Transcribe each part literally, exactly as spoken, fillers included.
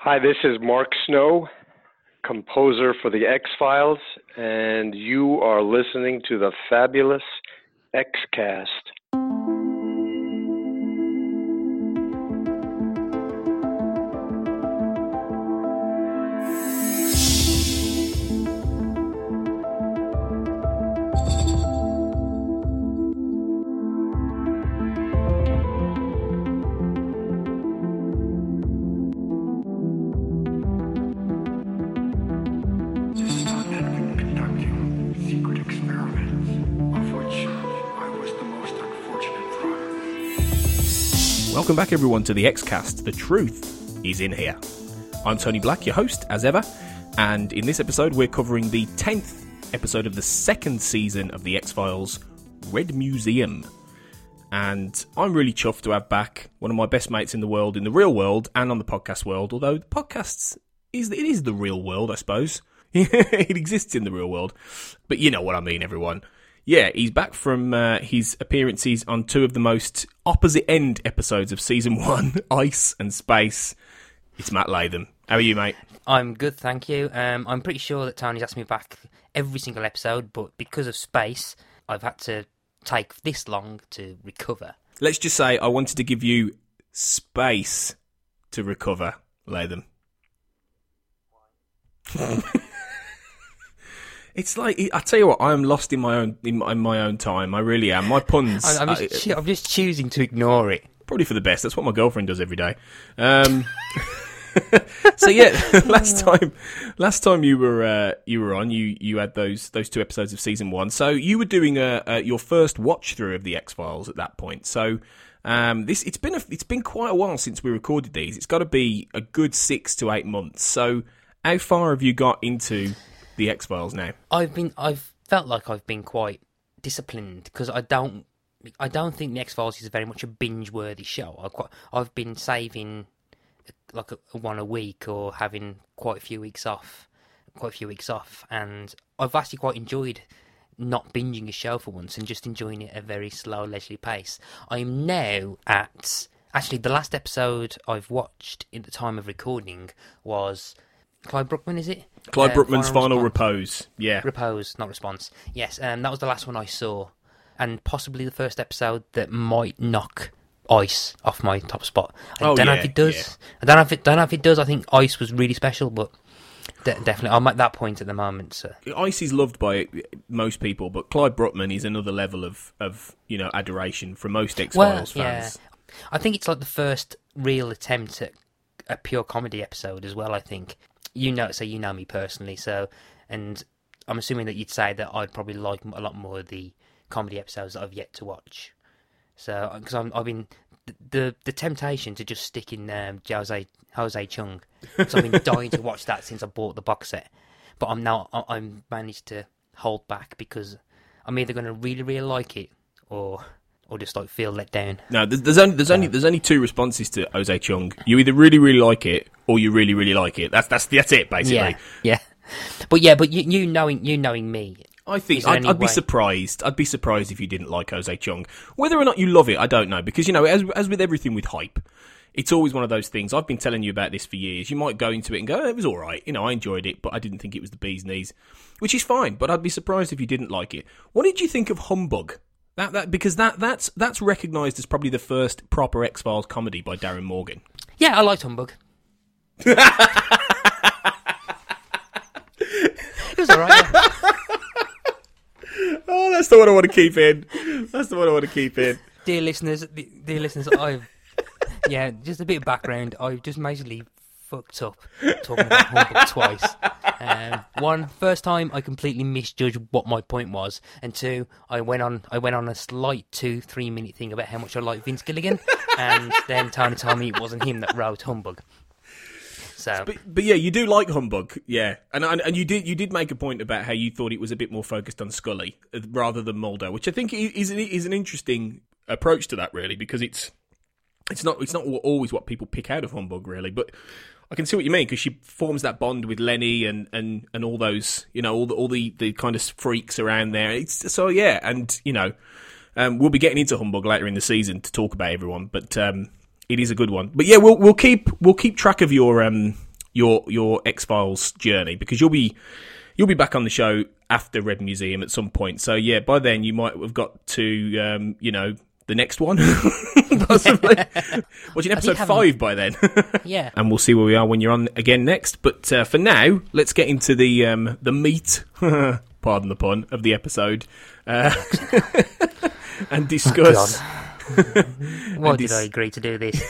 Hi, this is Mark Snow, composer for the X-Files, and you are listening to the fabulous X-Cast. Welcome back everyone to the X-Cast. The truth is in here. I'm Tony Black, your host, as ever, and in this episode we're covering the tenth episode of the second season of the X-Files, Red Museum. And I'm really chuffed to have back one of my best mates in the world, in the real world, and on the podcast world, although the podcast is, it is the real world, I suppose. It exists in the real world. But you know what I mean, everyone. Yeah, he's back from uh, his appearances on two of the most opposite-end episodes of Season one, Ice and Space. It's Matt Latham. How are you, mate? I'm good, thank you. Um, I'm pretty sure that Tony's asked me back every single episode, but because of Space, I've had to take this long to recover. Let's just say I wanted to give you space to recover, Latham. Why? It's like, I tell you what, I am lost in my own in my, in my own time. I really am. My puns... I'm, I'm, just, I, I'm just choosing to ignore it. Probably for the best. That's what my girlfriend does every day. Um, so yeah, last time last time you were uh, you were on, you, you had those those two episodes of Season one. So you were doing a, a, your first watch-through of the X-Files at that point. So um, this it's been a, it's been quite a while since we recorded these. It's got to be a good six to eight months. So how far have you got into the X-Files now? I've been, I've felt like I've been quite disciplined because I don't, I don't think the X-Files is very much a binge-worthy show. I quite, I've been saving like a, a one a week or having quite a few weeks off, quite a few weeks off, and I've actually quite enjoyed not binging a show for once and just enjoying it at a very slow, leisurely pace. I'm now at, actually the last episode I've watched at the time of recording was Clyde Bruckman, is it? Clyde uh, Bruckman's Final, final Repose. Yeah. Repose, not Response. Yes, um, that was the last one I saw. And possibly the first episode that might knock Ice off my top spot. I oh, don't yeah, know if it does. Yeah. I don't know if it, don't know if it does. I think Ice was really special, but de- definitely I'm at that point at the moment. So. Ice is loved by most people, but Clyde Bruckman is another level of, of you know, adoration for most X-Files well, fans. Yeah. I think it's like the first real attempt at a pure comedy episode as well, I think. You know, so you know me personally, so, and I'm assuming that you'd say that I'd probably like a lot more of the comedy episodes that I've yet to watch. So, because I've been, the the temptation to just stick in um, Jose, Jose Chung, because I've been dying to watch that since I bought the box set, but I'm now, I'm managed to hold back because I'm either going to really, really like it, or... or just like feel let down. No, there's, there's only there's only there's only two responses to Jose Chung. You either really really like it, or you really really like it. That's that's that's it basically. Yeah, yeah. But yeah, but you, you knowing you knowing me, I think I'd, I'd be surprised. I'd be surprised if you didn't like Jose Chung. Whether or not you love it, I don't know, because you know, as as with everything with hype, it's always one of those things. I've been telling you about this for years. You might go into it and go, oh, it was all right. You know, I enjoyed it, but I didn't think it was the bee's knees, which is fine. But I'd be surprised if you didn't like it. What did you think of Humbug? That, that because that that's that's recognised as probably the first proper X-Files comedy by Darren Morgan. Yeah, I liked Humbug. It was alright. Yeah. Oh, that's the one I want to keep in. That's the one I want to keep in. Dear listeners, dear listeners, I've yeah, just a bit of background. I've just basically fucked up talking about Humbug twice. Um, one, first time I completely misjudged what my point was, and two, I went on I went on a slight two, three minute thing about how much I like Vince Gilligan, and then Tony told me it wasn't him that wrote Humbug. So, but, but yeah, you do like Humbug, yeah, and, and and you did you did make a point about how you thought it was a bit more focused on Scully rather than Mulder, which I think is an, is an interesting approach to that, really, because it's it's not it's not always what people pick out of Humbug, really, but I can see what you mean, because she forms that bond with Lenny and, and, and all those, you know, all the all the, the kind of freaks around there. It's so yeah, and you know, um, we'll be getting into Humbug later in the season to talk about everyone, but um, it is a good one. But yeah, we'll we'll keep we'll keep track of your um your your X-Files journey, because you'll be you'll be back on the show after Red Museum at some point. So yeah, by then you might have got to um, you know, the next one, possibly. Watching episode five by then. Yeah. And we'll see where we are when you're on again next. But uh, for now, let's get into the um, the meat, pardon the pun, of the episode, uh, and discuss. Oh, why and did dis- I agree to do this?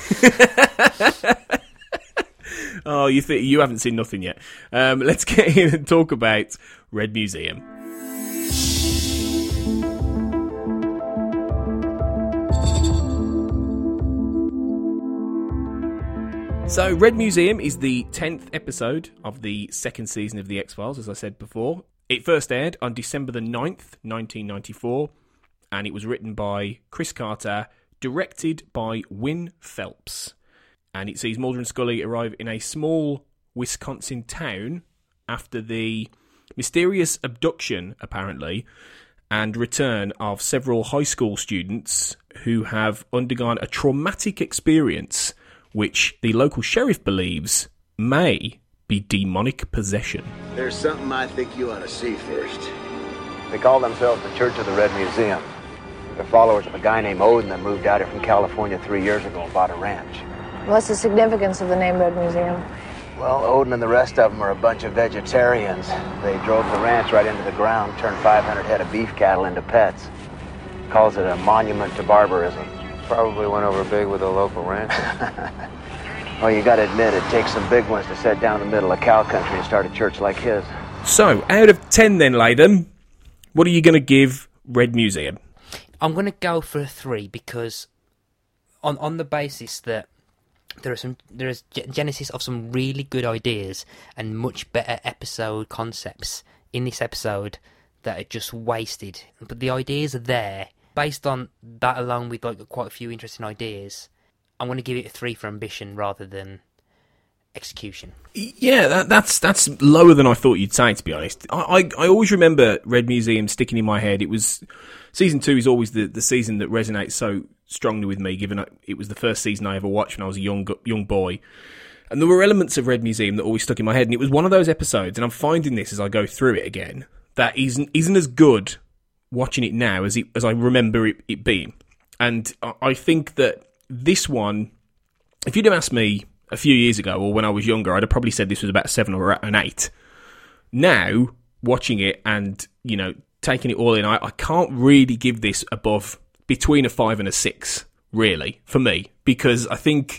Oh, you think you haven't seen nothing yet? Um, let's get in and talk about Red Museum. So, Red Museum is the tenth episode of the second season of The X-Files, as I said before. It first aired on December the ninth, nineteen ninety-four, and it was written by Chris Carter, directed by Win Phelps. And it sees Mulder and Scully arrive in a small Wisconsin town after the mysterious abduction, apparently, and return of several high school students who have undergone a traumatic experience which the local sheriff believes may be demonic possession. There's something I think you ought to see first. They call themselves the Church of the Red Museum. They're followers of a guy named Odin that moved out here from California three years ago and bought a ranch. What's the significance of the name Red Museum? Well, Odin and the rest of them are a bunch of vegetarians. They drove the ranch right into the ground, turned five hundred head of beef cattle into pets. Calls it a monument to barbarism. Probably went over big with a local ranch. Well, you gotta admit, it takes some big ones to set down in the middle of cow country and start a church like his. So, out of ten then, Latham, what are you going to give Red Museum? I'm going to go for a three because on on the basis that there are some there is genesis of some really good ideas and much better episode concepts in this episode that are just wasted. But the ideas are there. Based on that alone with like quite a few interesting ideas, I'm going to give it a three for ambition rather than execution. Yeah, that, that's that's lower than I thought you'd say, to be honest. I, I, I always remember Red Museum sticking in my head. It was season two is always the, the season that resonates so strongly with me, given it was the first season I ever watched when I was a young young boy. And there were elements of Red Museum that always stuck in my head, and it was one of those episodes, and I'm finding this as I go through it again, that isn't isn't as good watching it now as it, as I remember it, it being. And I think that this one, if you'd have asked me a few years ago or when I was younger, I'd have probably said this was about a seven or an eight. Now, watching it and, you know, taking it all in, I, I can't really give this above between a five and a six, really, for me, because I think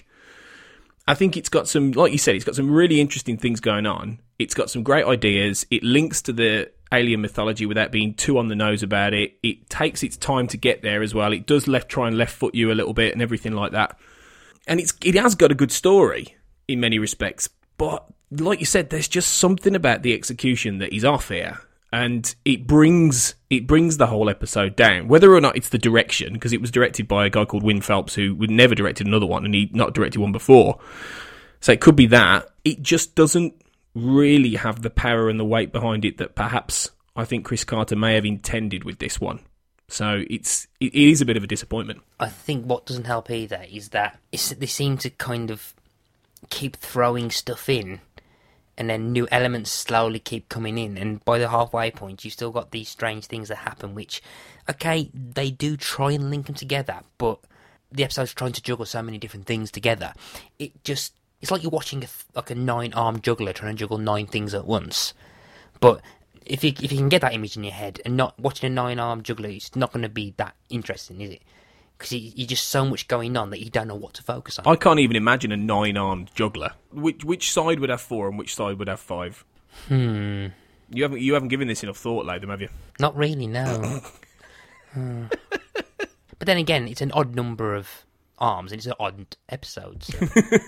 I think it's got some, like you said, it's got some really interesting things going on. It's got some great ideas. It links to the alien mythology without being too on the nose about it. It takes its time to get there as well. It does left try and left foot you a little bit and everything like that. And it's it has got a good story in many respects. But like you said, there's just something about the execution that is off here. And it brings it brings the whole episode down. Whether or not it's the direction, because it was directed by a guy called Win Phelps who would never directed another one and he'd not directed one before. So it could be that. It just doesn't really have the power and the weight behind it that perhaps I think Chris Carter may have intended with this one. So it's it is a bit of a disappointment. I think what doesn't help either is that it's, they seem to kind of keep throwing stuff in and then new elements slowly keep coming in, and by the halfway point you've still got these strange things that happen which, okay, they do try and link them together, but the episode's trying to juggle so many different things together. It just It's like you're watching a, like a nine-armed juggler trying to juggle nine things at once. But if you if you can get that image in your head and not watching a nine-armed juggler, it's not going to be that interesting, is it? Because you're just so much going on that you don't know what to focus on. I can't even imagine a nine-armed juggler. Which which side would have four and which side would have five? Hmm. You haven't you haven't given this enough thought, Latham, have you? Not really, no. hmm. But then again, it's an odd number of arms, and it's an odd episode. So.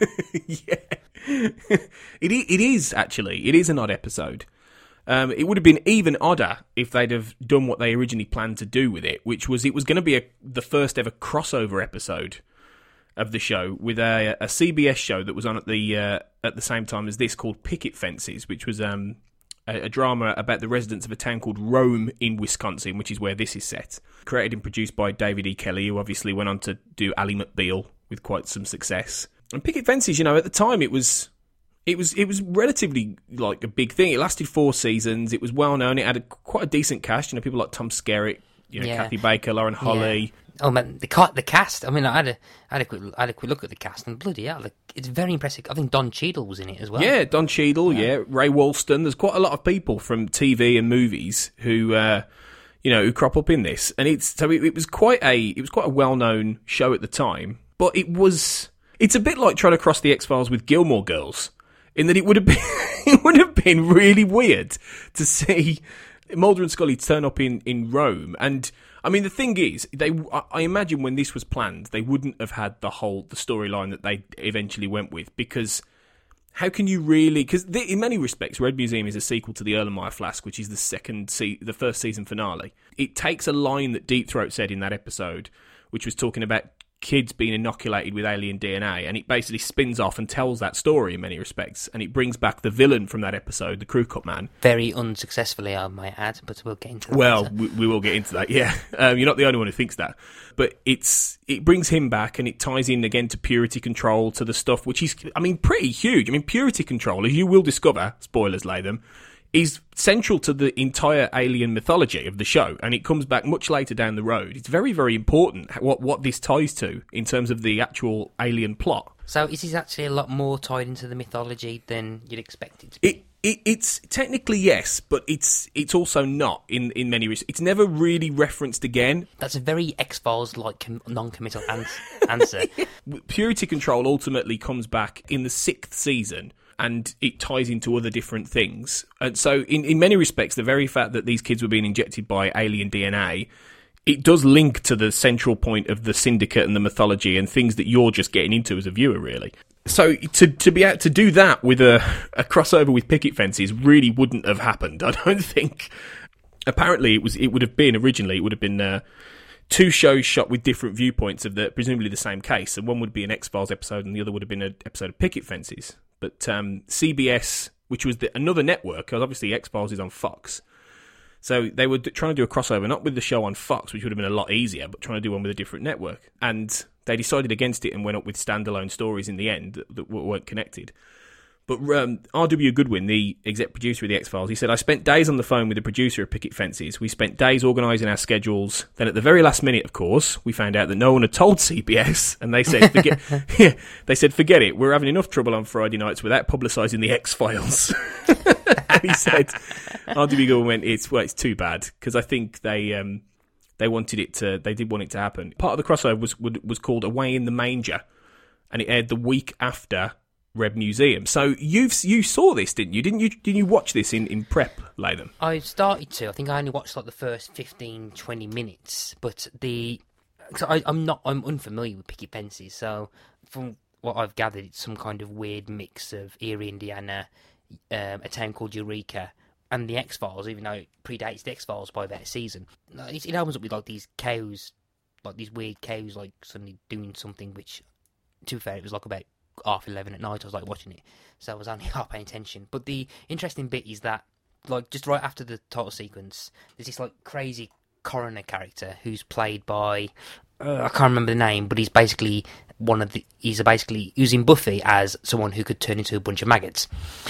Yeah, it it is actually it is an odd episode. Um, it would have been even odder if they'd have done what they originally planned to do with it, which was it was going to be a, the first ever crossover episode of the show with a, a C B S show that was on at the uh, at the same time as this called Picket Fences, which was um, a, a drama about the residents of a town called Rome in Wisconsin, which is where this is set. Created and produced by David E. Kelly, who obviously went on to do Ally McBeal with quite some success. And Picket Fences, you know, at the time it was It was it was relatively like a big thing. It lasted four seasons. It was well known. It had a, quite a decent cast. You know, people like Tom Skerritt, you know, Yeah. Kathy Baker, Lauren Holly. Yeah. Oh man, the ca- the cast. I mean, I had a I had a quick I had a quick look at the cast, and bloody hell, like, it's very impressive. I think Don Cheadle was in it as well. Yeah, Don Cheadle, yeah. yeah, Ray Walston. There's quite a lot of people from T V and movies who, uh, you know, who crop up in this, and it's so it, it was quite a it was quite a well known show at the time. But it was it's a bit like trying to cross the X-Files with Gilmore Girls, in that it would have been it would have been really weird to see Mulder and Scully turn up in, in Rome. And I mean, the thing is, they I imagine when this was planned, they wouldn't have had the whole the storyline that they eventually went with, because how can you really? Because in many respects, Red Museum is a sequel to the Erlenmeyer Flask, which is the second se- the first season finale. It takes a line that Deep Throat said in that episode, which was talking about kids being inoculated with alien D N A, and it basically spins off and tells that story in many respects, and it brings back the villain from that episode, the Crew Cut Man. Very unsuccessfully, I might add, but we'll get into that. Well, later. we, we will get into that, yeah. Um, you're not the only one who thinks that. But it's it brings him back, and it ties in again to Purity Control, to the stuff which is, I mean, pretty huge. I mean, Purity Control, as you will discover, spoilers lay them, is central to the entire alien mythology of the show, and it comes back much later down the road. It's very, very important what what this ties to in terms of the actual alien plot. So is this actually a lot more tied into the mythology than you'd expect it to be? It, it it's technically yes, but it's it's also not in in many respects. It's never really referenced again. That's a very X-Files like com- non-committal ans- answer. Purity Control ultimately comes back in the sixth season, and it ties into other different things. And so in, in many respects, the very fact that these kids were being injected by alien D N A, it does link to the central point of the Syndicate and the mythology and things that you're just getting into as a viewer, really. So to to be able to do that with a, a crossover with Picket Fences really wouldn't have happened, I don't think. Apparently, it was it would have been originally it would have been uh, two shows shot with different viewpoints of the presumably the same case, and one would be an X-Files episode, and the other would have been an episode of Picket Fences. But um, C B S, which was the, another network, because obviously X-Files is on Fox, so they were d- trying to do a crossover, not with the show on Fox, which would have been a lot easier, but trying to do one with a different network. And they decided against it and went up with standalone stories in the end that, that weren't connected. But um, R W Goodwin, the exec producer of the X-Files, he said, I spent days on the phone with the producer of Picket Fences. We spent days organising our schedules. Then at the very last minute, of course, we found out that no one had told C B S. And they said, forget, yeah, they said, forget it. We're having enough trouble on Friday nights without publicising the X-Files. And he said, R W Goodwin went, it's, well, it's too bad. Because I think they um, they wanted it to, they did want it to happen. Part of the crossover was, was called Away in the Manger. And it aired the week after Red Museum. So you've you saw this, didn't you? Didn't you? Didn't you watch this in, in prep, Latham? I started to. I think I only watched like the first fifteen, twenty minutes. But the, cause I, I'm not. I'm unfamiliar with Picket Fences. So from what I've gathered, it's some kind of weird mix of Erie, Indiana, um, a town called Eureka, and the X-Files. Even though it predates the X-Files by about a season, it, it opens up with like these cows, like these weird cows, like suddenly doing something. Which, to be fair, it was like about half eleven at night I was like watching it, so I was only half paying attention. But the interesting bit is that, like, just right after the title sequence, there's this like crazy coroner character who's played by uh, I can't remember the name, but he's basically one of the he's basically using Buffy as someone who could turn into a bunch of maggots.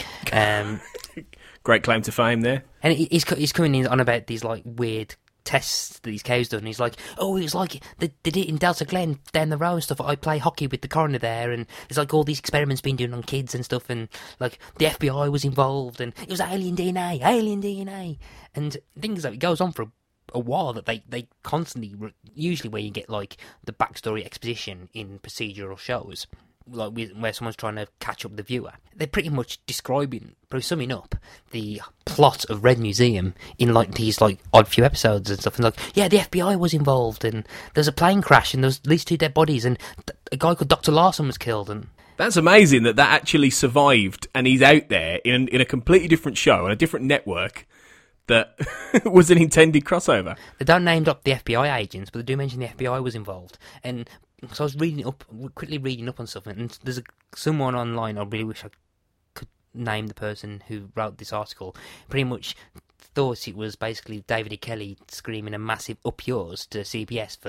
Um, Great claim to fame there. And he's he's coming in on about these like weird tests that these cows done. And he's like, oh, it's like they, they did it in Delta Glen down the road and stuff. I play hockey with the coroner there, and there's like all these experiments being done on kids and stuff, and like the F B I was involved, and it was alien D N A, alien D N A, and things like it goes on for a, a while. That they they constantly, usually where you get like the backstory exposition in procedural shows, like where someone's trying to catch up the viewer, they're pretty much describing, probably summing up the plot of Red Museum in like these like odd few episodes and stuff. And like, yeah, the F B I was involved, and there's a plane crash, and there's at least two dead bodies, and th- a guy called Doctor Larson was killed. And that's amazing that that actually survived, and he's out there in in a completely different show on a different network that was an intended crossover. They don't name up the F B I agents, but they do mention the F B I was involved. And so I was reading up, quickly reading up on stuff, and there's a, someone online, I really wish I could name the person who wrote this article, pretty much thought it was basically David E. Kelly screaming a massive up yours to C B S for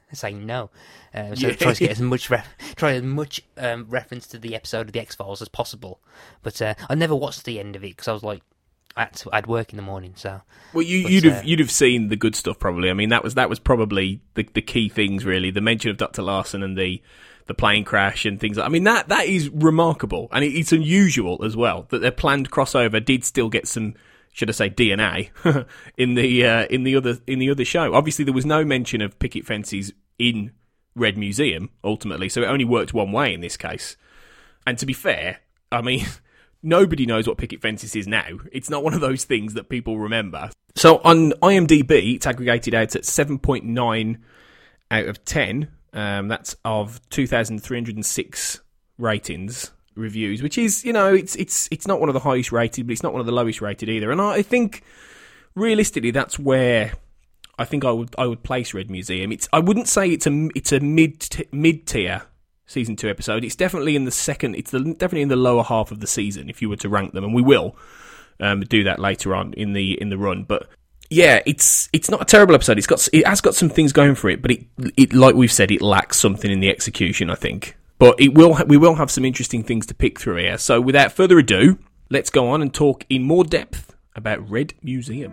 saying no. Um, so Yeah. try to get as much ref- try as much um, reference to the episode of the X-Files as possible. But uh, I never watched the end of it because I was like, I had to, I'd work in the morning. So well, you, but, you'd have uh, you'd have seen the good stuff probably. I mean, that was that was probably the the key things really. The mention of Doctor Larson and the the plane crash and things like. I mean, that that is remarkable, and it, it's unusual as well that their planned crossover did still get some, should I say, D N A in the uh, in the other in the other show. Obviously, there was no mention of picket fences in Red Museum ultimately, so it only worked one way in this case. And to be fair, I mean, nobody knows what picket fences is now. It's not one of those things that people remember. So on IMDb, it's aggregated out at seven point nine out of ten. Um, that's of two thousand three hundred six ratings. Reviews, which is, you know, it's it's it's not one of the highest rated, but it's not one of the lowest rated either. And I think realistically, that's where I think I would I would place Red Museum. It's I wouldn't say it's a it's a mid mid tier season two episode. It's definitely in the second. It's the, definitely in the lower half of the season if you were to rank them, and we will um, do that later on in the in the run. But yeah, it's it's not a terrible episode. It's got it has got some things going for it, but it it like we've said, it lacks something in the execution, I think. But it will. We will have some interesting things to pick through here. So without further ado, let's go on and talk in more depth about Red Museum.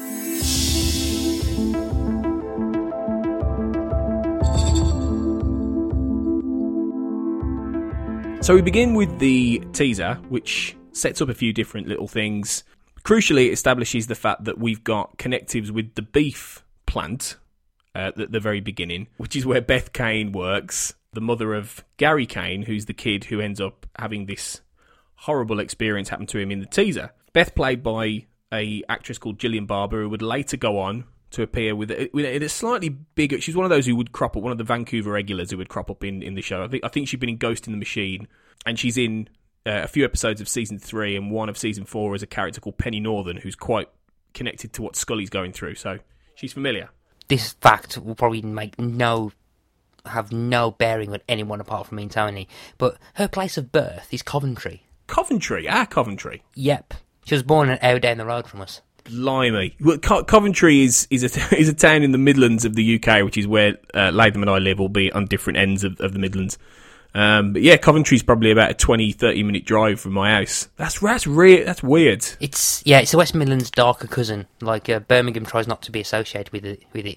So we begin with the teaser, which sets up a few different little things. Crucially, it establishes the fact that we've got connectives with the beef plant uh, at the very beginning, which is where Beth Kane works. The mother of Gary Kane, who's the kid who ends up having this horrible experience happen to him in the teaser. Beth, played by a actress called Gillian Barber, who would later go on to appear with a, with a slightly bigger... She's one of those who would crop up, one of the Vancouver regulars who would crop up in, in the show. I think I think she'd been in Ghost in the Machine, and she's in uh, a few episodes of season three and one of season four as a character called Penny Northern, who's quite connected to what Scully's going through, so she's familiar. This fact will probably make no... have no bearing on anyone apart from me and Tony, but her place of birth is Coventry. Coventry? Ah, Coventry. Yep. She was born an hour down the road from us. Blimey. Well, Co- Coventry is is a, is a town in the Midlands of the U K, which is where uh, Latham and I live, albeit on different ends of, of the Midlands. Um, but yeah, Coventry's probably about a twenty, thirty minute drive from my house. That's that's re- that's weird. It's yeah, it's the West Midlands' darker cousin. Like uh, Birmingham tries not to be associated with it. With it.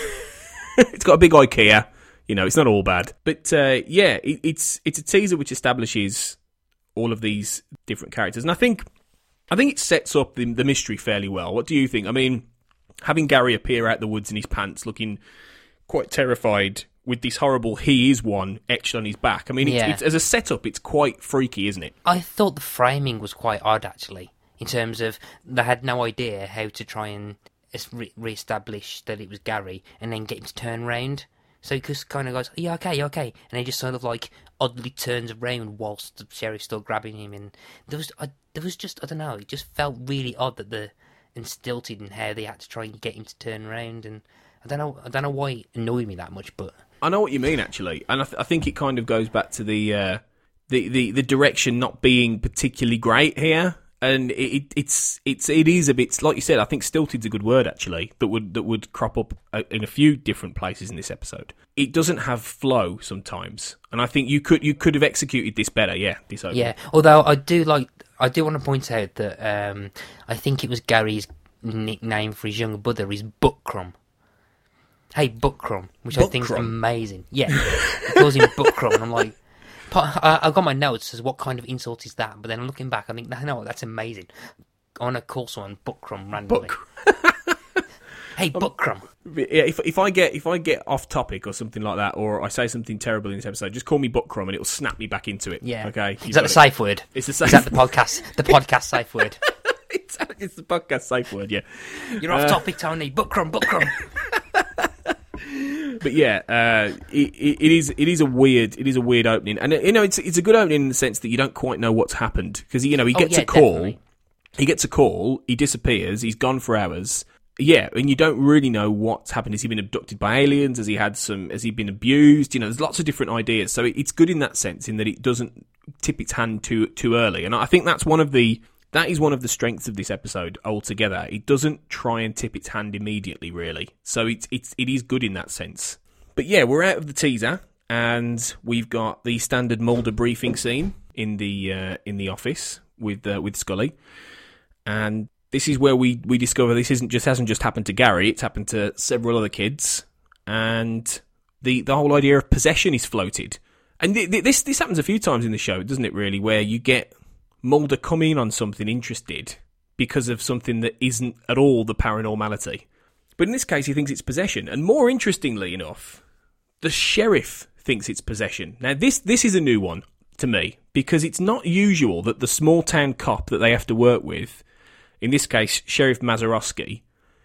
It's got a big IKEA. You know, it's not all bad. But uh, yeah, it, it's it's a teaser which establishes all of these different characters, and I think I think it sets up the, the mystery fairly well. What do you think? I mean, having Gary appear out the woods in his pants, looking quite terrified, with this horrible "he is one" etched on his back. I mean, Yeah. it's, it's, as a setup, it's quite freaky, isn't it? I thought the framing was quite odd, actually, in terms of they had no idea how to try and es- re- re-establish that it was Gary, and then get him to turn round. So he just kind of goes, "Are you okay? You okay?" And he just sort of like oddly turns around whilst the sheriff's still grabbing him. And there was, I, there was just, I don't know, it just felt really odd that the and stilted in how they had to try and get him to turn around. And I don't know, I don't know why it annoyed me that much, but I know what you mean, actually, and I, th- I think it kind of goes back to the uh, the, the the direction not being particularly great here. And it, it, it's it's it is a bit, like you said. I think stilted's a good word, actually, that would that would crop up in a few different places in this episode. It doesn't have flow sometimes, and I think you could you could have executed this better. Yeah, this opening. yeah. Although I do like, I do want to point out that um, I think it was Gary's nickname for his younger brother is Buckcrum. Hey, Buckcrum, which I think is Buckcrum? amazing. Yeah, he calls him Buckcrum, and I'm like. I- I've got my notes as what kind of insult is that, but then looking back, I think, no, that's amazing. I want to call someone Buckcrum randomly. Buck- Hey, Buckcrum. Yeah, if if I get if I get off topic or something like that, or I say something terrible in this episode, just call me Buckcrum and it'll snap me back into it. Yeah. Okay. Is that the safe word? It's the safe. Is that the podcast? The podcast safe word. it's, it's the podcast safe word. Yeah. You're off topic, Tony. Buckcrum, Buckcrum. But yeah, uh, it, it is it is a weird it is a weird opening, and you know it's it's a good opening in the sense that you don't quite know what's happened because you know he Oh, gets yeah, a call, definitely. he gets a call, he disappears, he's gone for hours. Yeah, and you don't really know what's happened. Has he been abducted by aliens? Has he had some? Has he been abused? You know, there's lots of different ideas. So it, it's good in that sense, in that it doesn't tip its hand too too early. And I think that's one of the that is one of the strengths of this episode altogether. It doesn't try and tip its hand immediately, really. So it's it's it is good in that sense. But yeah, we're out of the teaser, and we've got the standard Mulder briefing scene in the uh, in the office with uh, with Scully, and this is where we, we discover this isn't just hasn't just happened to Gary; it's happened to several other kids, and the the whole idea of possession is floated. And th- th- this this happens a few times in the show, doesn't it? Really, where you get Mulder come in on something interested because of something that isn't at all the paranormality. But in this case, he thinks it's possession. And more interestingly enough, the sheriff thinks it's possession. Now, this this is a new one to me, because it's not usual that the small-town cop that they have to work with, in this case, Sheriff Mazurowski,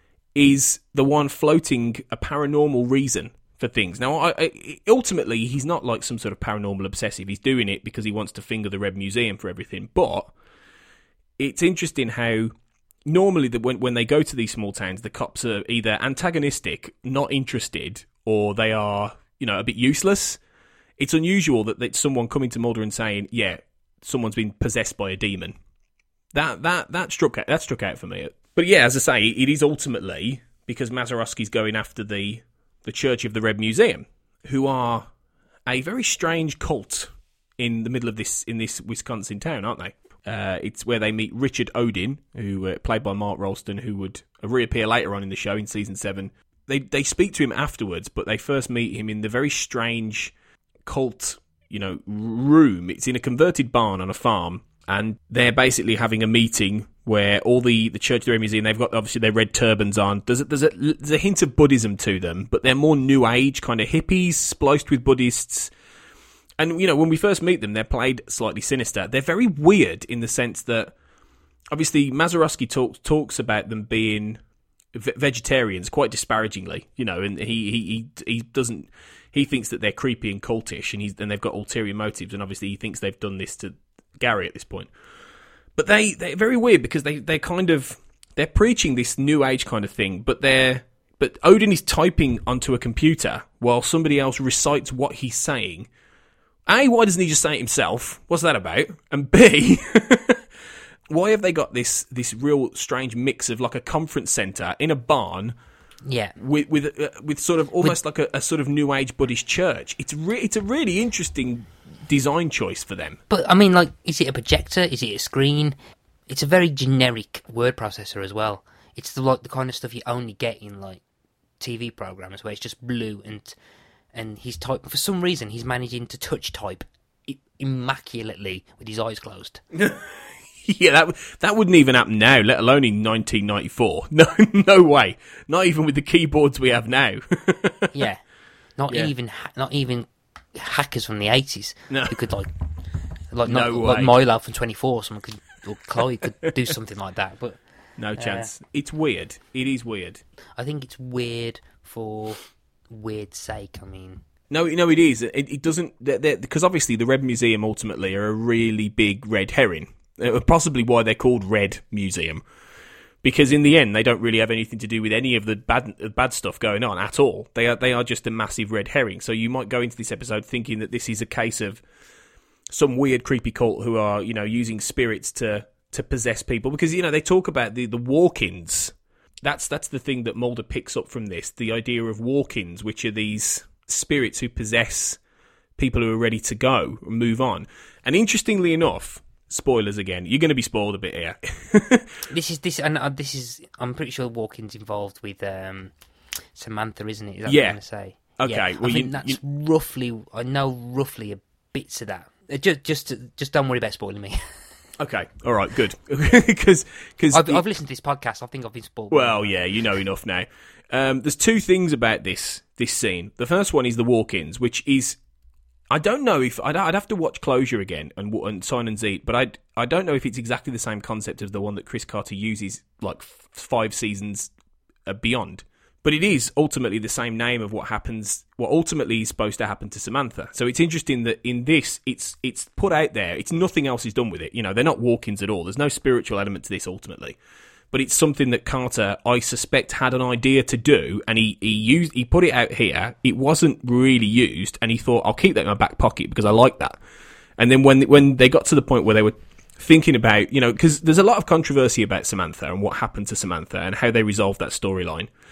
is the one floating a paranormal reason for things. Now, I, I, ultimately, he's not like some sort of paranormal obsessive. He's doing it because he wants to finger the Red Museum for everything. But it's interesting how normally the, when, when they go to these small towns, the cops are either antagonistic, not interested, or they are, you know, a bit useless. It's unusual that it's someone coming to Mulder and saying, yeah, someone's been possessed by a demon. That that that struck out, that struck out for me. But yeah, as I say, it is ultimately because Mazurowski's going after the the Church of the Red Museum, who are a very strange cult in the middle of this in this Wisconsin town, aren't they? Uh, it's where they meet Richard Odin, who uh, played by Mark Rolston, who would reappear later on in the show in season seven. They they speak to him afterwards, but they first meet him in the very strange cult, you know, room. It's in a converted barn on a farm, and they're basically having a meeting where all the, the Church of the Red Museum, they've got obviously their red turbans on. There's a, there's a there's a hint of Buddhism to them, but they're more New Age kind of hippies spliced with Buddhists. And you know, when we first meet them, they're played slightly sinister. They're very weird in the sense that obviously Mazurowski talks talks about them being ve- vegetarians quite disparagingly, you know, and he he he, he doesn't. He thinks that they're creepy and cultish, and he's and they've got ulterior motives, and obviously he thinks they've done this to Gary at this point. But they they're very weird because they they kind of they're preaching this New Age kind of thing, but they're but Odin is typing onto a computer while somebody else recites what he's saying. A, why doesn't he just say it himself? What's that about? And B, why have they got this this real strange mix of like a conference centre in a barn? Yeah, with with uh, with sort of almost with, like a, a sort of New Age Buddhist church. It's re- it's a really interesting design choice for them. But I mean, like, is it a projector? Is it a screen? It's a very generic word processor as well. It's the like the kind of stuff you only get in like T V programs where it's just blue and and he's typing. For some reason, he's managing to touch type immaculately with his eyes closed. Yeah, that that wouldn't even happen now, let alone in nineteen ninety-four. No, no way. Not even with the keyboards we have now. Yeah, not yeah. even not even hackers from the eighties no. who could like like no not, way. like Milo from twenty-four. Someone could or Chloe could do something like that, but no chance. Uh, it's weird. It is weird. I think it's weird for weird sake. I mean. No, no, it is. It, it doesn't because obviously the Red Museum ultimately are a really big red herring. Uh, possibly why they're called Red Museum, because in the end they don't really have anything to do with any of the bad uh, bad stuff going on at all. They are they are just a massive red herring. So you might go into this episode thinking that this is a case of some weird creepy cult who are, you know, using spirits to to possess people, because you know they talk about the the walk-ins. That's that's the thing that Mulder picks up from this, the idea of walk-ins, which are these spirits who possess people who are ready to go and move on. And interestingly enough, spoilers again, you're going to be spoiled a bit here. this is this and uh, this is I'm pretty sure Walken's involved with um, Samantha, isn't it? Is that yeah. what I'm going to say? Okay, yeah. well, I think you, that's you... roughly. I know roughly a bits of that. Uh, just just just don't worry about spoiling me. Okay, all right, good. Because because I've, I've listened to this podcast. I think I've been spoiled. Well, yeah, you know enough now. Um, there's two things about this this scene. The first one is the walk-ins, which is. I don't know if I'd, I'd have to watch Closure again and, and Simon Zeet, but I I don't know if it's exactly the same concept as the one that Chris Carter uses like f- five seasons uh, beyond. But it is ultimately the same name of what happens, what ultimately is supposed to happen to Samantha. So it's interesting that in this, it's it's put out there. It's nothing else is done with it. You know, they're not walk-ins at all. There's no spiritual element to this ultimately. But it's something that Carter, I suspect, had an idea to do, and he, he used he put it out here. It wasn't really used, and he thought, I'll keep that in my back pocket because I like that. And then when when they got to the point where they were thinking about, you know, because there's a lot of controversy about Samantha and what happened to Samantha and how they resolved that storyline.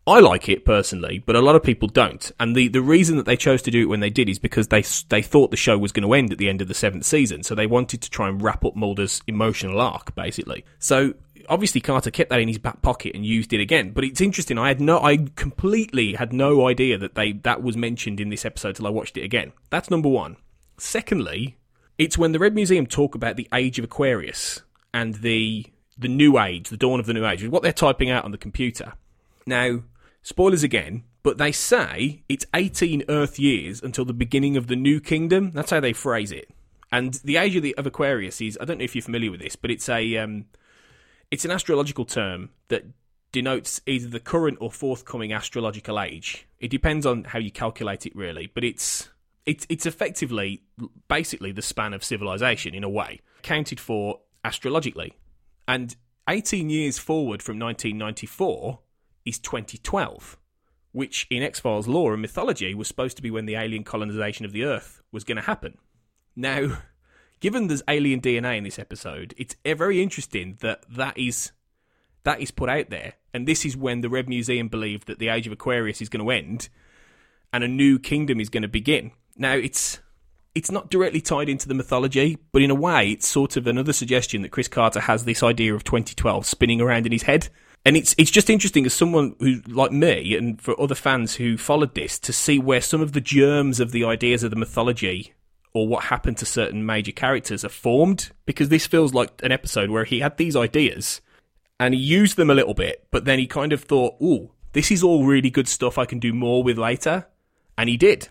I like it personally, but a lot of people don't. And the, the reason that they chose to do it when they did is because they they thought the show was going to end at the end of the seventh season. So they wanted to try and wrap up Mulder's emotional arc, basically. So obviously Carter kept that in his back pocket and used it again. But it's interesting. I had no, I completely had no idea that they that was mentioned in this episode till I watched it again. That's number one. Secondly, it's when the Red Museum talk about the Age of Aquarius and the the New Age, the dawn of the New Age, what they're typing out on the computer. Now, spoilers again, but they say it's eighteen Earth years until the beginning of the New Kingdom. That's how they phrase it. And the Age of, the, of Aquarius is, I don't know if you're familiar with this, but it's a um, it's an astrological term that denotes either the current or forthcoming astrological age. It depends on how you calculate it, really, but it's it's it's effectively, basically, the span of civilization, in a way, counted for astrologically. And eighteen years forward from nineteen ninety-four is twenty twelve, which in X-Files lore and mythology was supposed to be when the alien colonization of the Earth was going to happen. Now, given there's alien D N A in this episode, it's very interesting that that is, that is put out there, and this is when the Red Museum believed that the Age of Aquarius is going to end and a new kingdom is going to begin. Now, it's it's not directly tied into the mythology, but in a way, it's sort of another suggestion that Chris Carter has this idea of twenty twelve spinning around in his head. And it's it's just interesting as someone who, like me, and for other fans who followed this, to see where some of the germs of the ideas of the mythology or what happened to certain major characters are formed, because this feels like an episode where he had these ideas and he used them a little bit, but then he kind of thought, ooh, this is all really good stuff I can do more with later, and he did.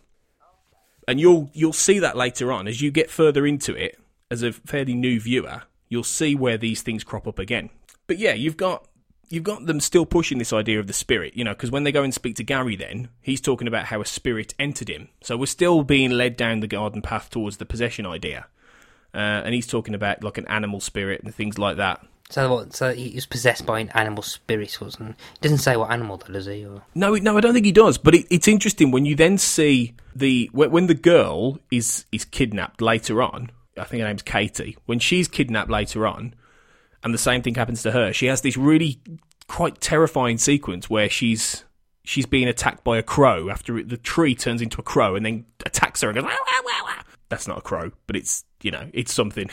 And you'll you'll see that later on as you get further into it as a fairly new viewer. You'll see where these things crop up again. But yeah, you've got you've got them still pushing this idea of the spirit, you know, because when they go and speak to Gary, then he's talking about how a spirit entered him. So we're still being led down the garden path towards the possession idea, uh, and he's talking about like an animal spirit and things like that. So what? So he was possessed by an animal spirit, wasn't he? He doesn't say what animal that is, he? Or... No, no, I don't think he does. But it, it's interesting when you then see the when the girl is is kidnapped later on. I think her name's Katie. When she's kidnapped later on, and the same thing happens to her, she has this really quite terrifying sequence where she's she's being attacked by a crow after it, the tree turns into a crow and then attacks her and goes. Wah, wah, wah, wah. That's not a crow, but it's you know it's something.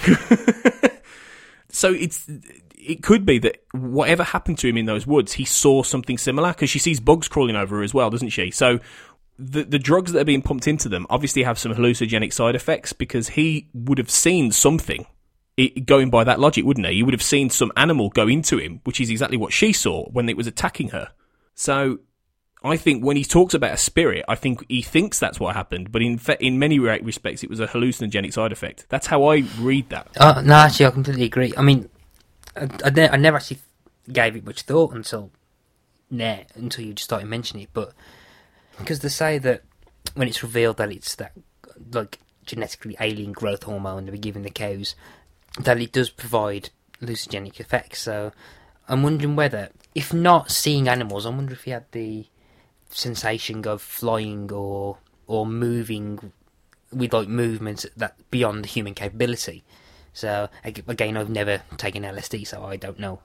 So it's it could be that whatever happened to him in those woods, he saw something similar, because she sees bugs crawling over her as well, doesn't she? So the the drugs that are being pumped into them obviously have some hallucinogenic side effects, because he would have seen something, it, going by that logic, wouldn't he? He would have seen some animal go into him, which is exactly what she saw when it was attacking her. So I think when he talks about a spirit, I think he thinks that's what happened, but in fe- in many respects, it was a hallucinogenic side effect. That's how I read that. Uh, no, actually, I completely agree. I mean, I, I, ne- I never actually gave it much thought until nah, until you just started mentioning it. But because they say that when it's revealed that it's that like genetically alien growth hormone that we're giving the cows, that it does provide hallucinogenic effects. So I'm wondering whether, if not seeing animals, I wonder if he had the sensation of flying or or moving with like movements that beyond the human capability. So again, I've never taken L S D, so I don't know.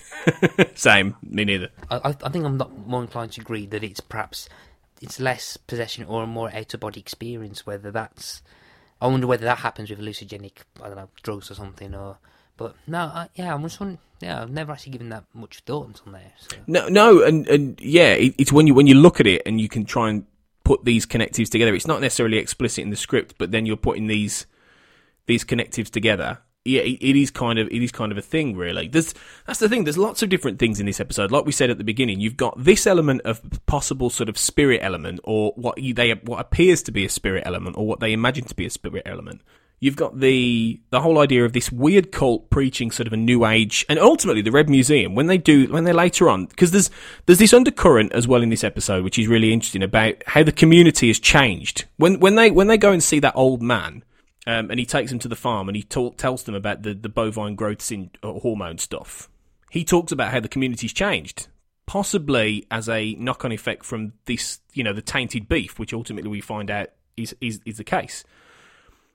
Same, me neither. I, I think I'm not more inclined to agree that it's perhaps it's less possession or a more out of body experience. Whether that's, I wonder whether that happens with hallucinogenic, I don't know, drugs or something. Or but no, I, yeah, I'm just wondering. Yeah, I've never actually given that much thought on there. So. No, no, and and yeah, it, it's when you when you look at it and you can try and put these connectives together. It's not necessarily explicit in the script, but then you're putting these these connectives together. Yeah, it, it is kind of it is kind of a thing, really. There's that's the thing. There's lots of different things in this episode. Like we said at the beginning, you've got this element of possible sort of spirit element, or what you, they what appears to be a spirit element, or what they imagine to be a spirit element. You've got the the whole idea of this weird cult preaching sort of a new age, and ultimately the Red Museum, when they do, when they later on, because there's there's this undercurrent as well in this episode, which is really interesting about how the community has changed. When when they when they go and see that old man, um, and he takes them to the farm and he talk, tells them about the, the bovine growth sin, uh, hormone stuff, he talks about how the community's changed, possibly as a knock-on effect from this, you know, the tainted beef, which ultimately we find out is is, is the case.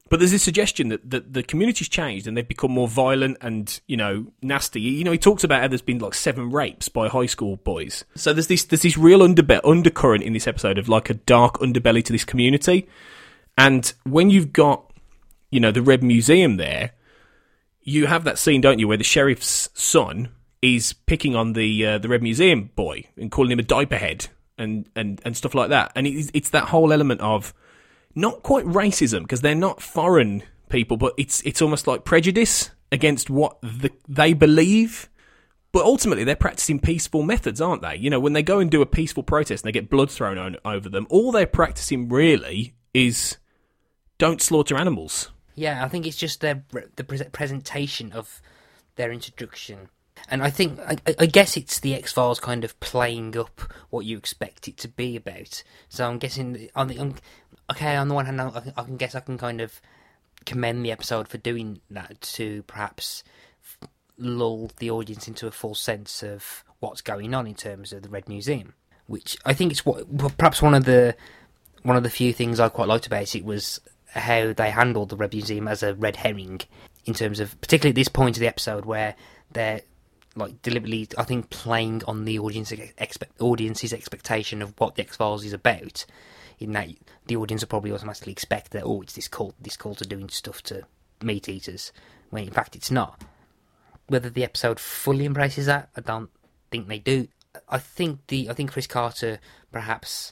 But there's this suggestion that, that the community's changed and they've become more violent and, you know, nasty. You know, he talks about how there's been like seven rapes by high school boys. So there's this there's this real underbe- undercurrent in this episode of like a dark underbelly to this community. And when you've got, you know, the Red Museum there, you have that scene, don't you, where the sheriff's son is picking on the uh, the Red Museum boy and calling him a diaper head and, and, and stuff like that. And it's, it's that whole element of not quite racism, because they're not foreign people, but it's it's almost like prejudice against what the, they believe. But ultimately, they're practicing peaceful methods, aren't they? You know, when they go and do a peaceful protest and they get blood thrown on, over them, all they're practicing really is don't slaughter animals. Yeah, I think it's just their the pre- presentation of their introduction. And I think, I, I guess it's the X-Files kind of playing up what you expect it to be about. So I'm guessing, on the, on, okay, on the one hand, I, I can guess I can kind of commend the episode for doing that, to perhaps lull the audience into a full sense of what's going on in terms of the Red Museum, which I think it's what perhaps one of the one of the few things I quite liked about it was how they handled the Red Museum as a red herring, in terms of, particularly at this point of the episode where they're like deliberately, I think, playing on the audience expect, audience's expectation of what the X-Files is about, in that the audience will probably automatically expect that, oh, it's this cult, this cult are doing stuff to meat eaters, when in fact it's not. Whether the episode fully embraces that, I don't think they do. I think the I think Chris Carter perhaps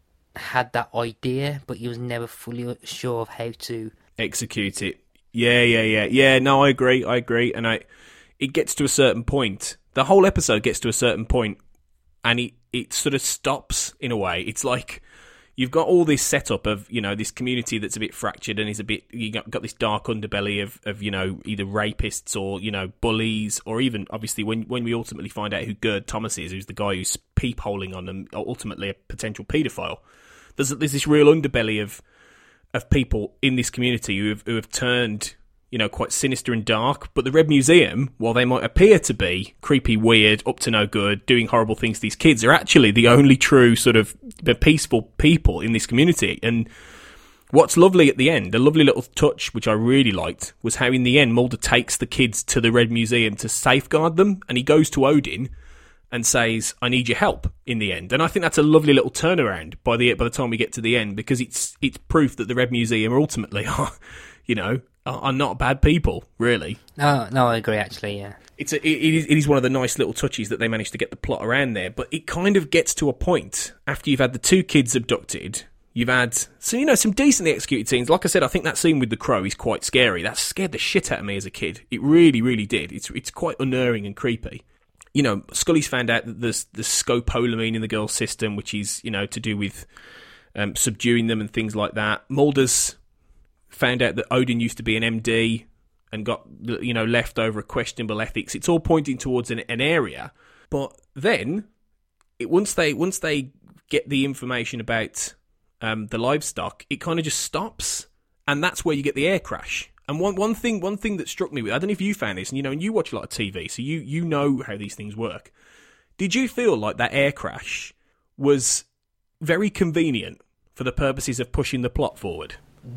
had that idea, but he was never fully sure of how to execute it. Yeah, yeah, yeah, yeah. No, I agree. I agree, and I. It gets to a certain point. The whole episode gets to a certain point, and it it sort of stops in a way. It's like you've got all this setup of, you know, this community that's a bit fractured and is a bit, you got, got this dark underbelly of, of, you know, either rapists or, you know, bullies, or even, obviously, when when we ultimately find out who Gerd Thomas is, who's the guy who's peepholing on them, ultimately a potential paedophile. There's, there's this real underbelly of of people in this community who have, who have turned, you know, quite sinister and dark. But the Red Museum, while they might appear to be creepy, weird, up to no good, doing horrible things to these kids, are actually the only true sort of the peaceful people in this community. And what's lovely at the end, a lovely little touch, which I really liked, was how in the end Mulder takes the kids to the Red Museum to safeguard them, and he goes to Odin and says, I need your help, in the end. And I think that's a lovely little turnaround by the by the time we get to the end, because it's it's proof that the Red Museum ultimately are, you know, are not bad people, really. No, no, I agree, actually, yeah. It's a, it, it, is, it is one of the nice little touches that they managed to get the plot around there, but it kind of gets to a point, after you've had the two kids abducted, you've had, so you know, some decently executed scenes. Like I said, I think that scene with the crow is quite scary. That scared the shit out of me as a kid. It really, really did. It's it's quite unnerving and creepy. You know, Scully's found out that there's the scopolamine in the girl's system, which is, you know, to do with um, subduing them and things like that. Mulder's found out that Odin used to be an M D and got, you know, left over a questionable ethics. It's all pointing towards an, an area. But then, it, once they once they get the information about um, the livestock, it kind of just stops, and that's where you get the air crash. And one one thing one thing that struck me with, I don't know if you found this, and you know, and you watch a lot of T V, so you you know how these things work. Did you feel like that air crash was very convenient for the purposes of pushing the plot forward?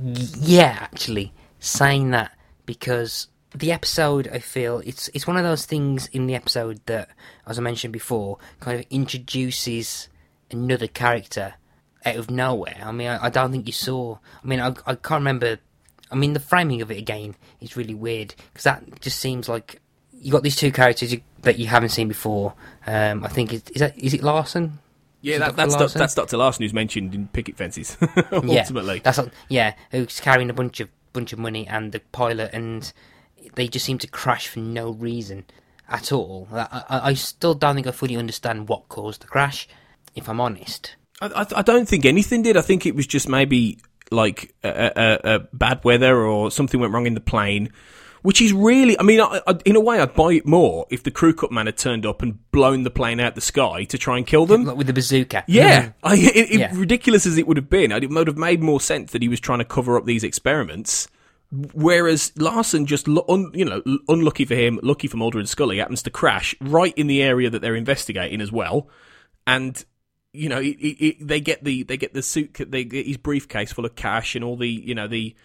Yeah, actually, saying that, because the episode, I feel, it's it's one of those things in the episode that, as I mentioned before, kind of introduces another character out of nowhere. I mean, I, I don't think you saw... I mean, I, I can't remember... I mean, the framing of it, again, is really weird, because that just seems like... You got these two characters you, that you haven't seen before. Um, I think, is, is, that, is it Larson? Yeah, that, that's Do, that's Doctor Larson, who's mentioned in Picket Fences. Ultimately, yeah, that's yeah, who's carrying a bunch of bunch of money, and the pilot, and they just seem to crash for no reason at all. I, I, I still don't think I fully understand what caused the crash, if I'm honest. I, I, I don't think anything did. I think it was just maybe like a, a, a bad weather, or something went wrong in the plane. Which is really, I mean, I, I, in a way, I'd buy it more if the crew cut man had turned up and blown the plane out the sky to try and kill them. Like with the bazooka. Yeah. I, it, it, yeah. Ridiculous as it would have been, it would have made more sense that he was trying to cover up these experiments. Whereas Larson, just, un, you know, unlucky for him, lucky for Mulder and Scully, happens to crash right in the area that they're investigating as well. And, you know, it, it, it, they get the they get the suit, they get his briefcase full of cash and all the, you know, the...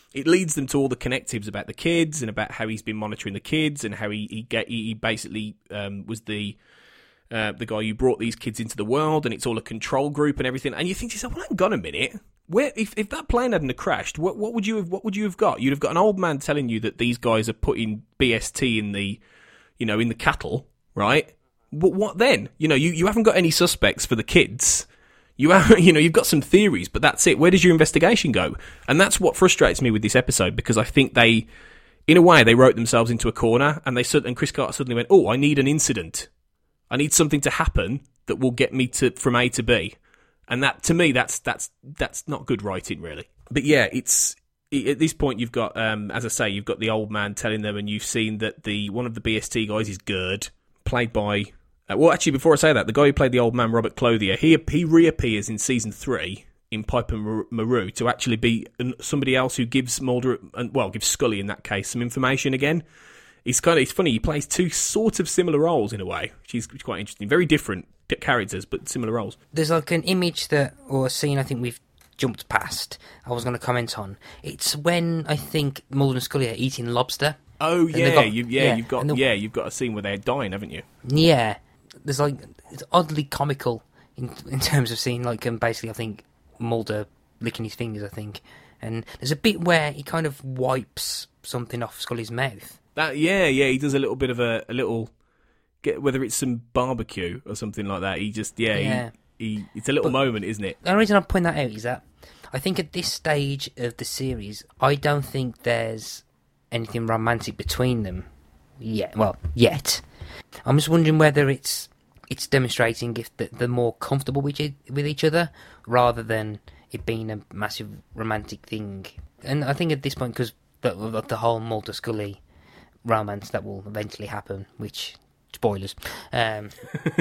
it leads them to all the connectives about the kids and about how he's been monitoring the kids and how he he, get, he basically um, was the uh, the guy who brought these kids into the world, and it's all a control group and everything. And you think to yourself, well, hang on a minute. Where if, if that plane hadn't have crashed, what what would you have what would you have got? You'd have got an old man telling you that these guys are putting B S T in the, you know, in the cattle, right? But what then? You know, you, you haven't got any suspects for the kids. You have, you know, you've got some theories, but that's it. Where does your investigation go? And that's what frustrates me with this episode, because I think they, in a way, they wrote themselves into a corner, and they and Chris Carter suddenly went, "Oh, I need an incident. I need something to happen that will get me to from A to B." And that, to me, that's that's that's not good writing, really. But yeah, it's at this point you've got, um, as I say, you've got the old man telling them, and you've seen that the one of the B S T guys is Gerd, played by. Uh, well, actually, before I say that, the guy who played the old man, Robert Clothier, he he reappears in season three in Piper Maru to actually be somebody else who gives Mulder, well, gives Scully in that case, some information again. It's kind of it's funny. He plays two sort of similar roles in a way, which is quite interesting. Very different characters, but similar roles. There's like an image that, or a scene I think we've jumped past, I was going to comment on. It's when I think Mulder and Scully are eating lobster. Oh yeah, got, you, yeah, yeah, you've got the, yeah, you've got a scene where they're dying, haven't you? Yeah, there's like it's oddly comical in in terms of seeing like um, basically I think Mulder licking his fingers, I think, and there's a bit where he kind of wipes something off Scully's mouth. That yeah, yeah, he does a little bit of a, a little. Get whether it's some barbecue or something like that. He just yeah, yeah. He, he it's a little but moment, isn't it? The only reason I point that out is that I think at this stage of the series, I don't think there's anything romantic between them yet. Well, yet. I'm just wondering whether it's it's demonstrating if they're more comfortable with with each other rather than it being a massive romantic thing. And I think at this point, because the, the whole Mulder Scully romance that will eventually happen, which. Spoilers. Um,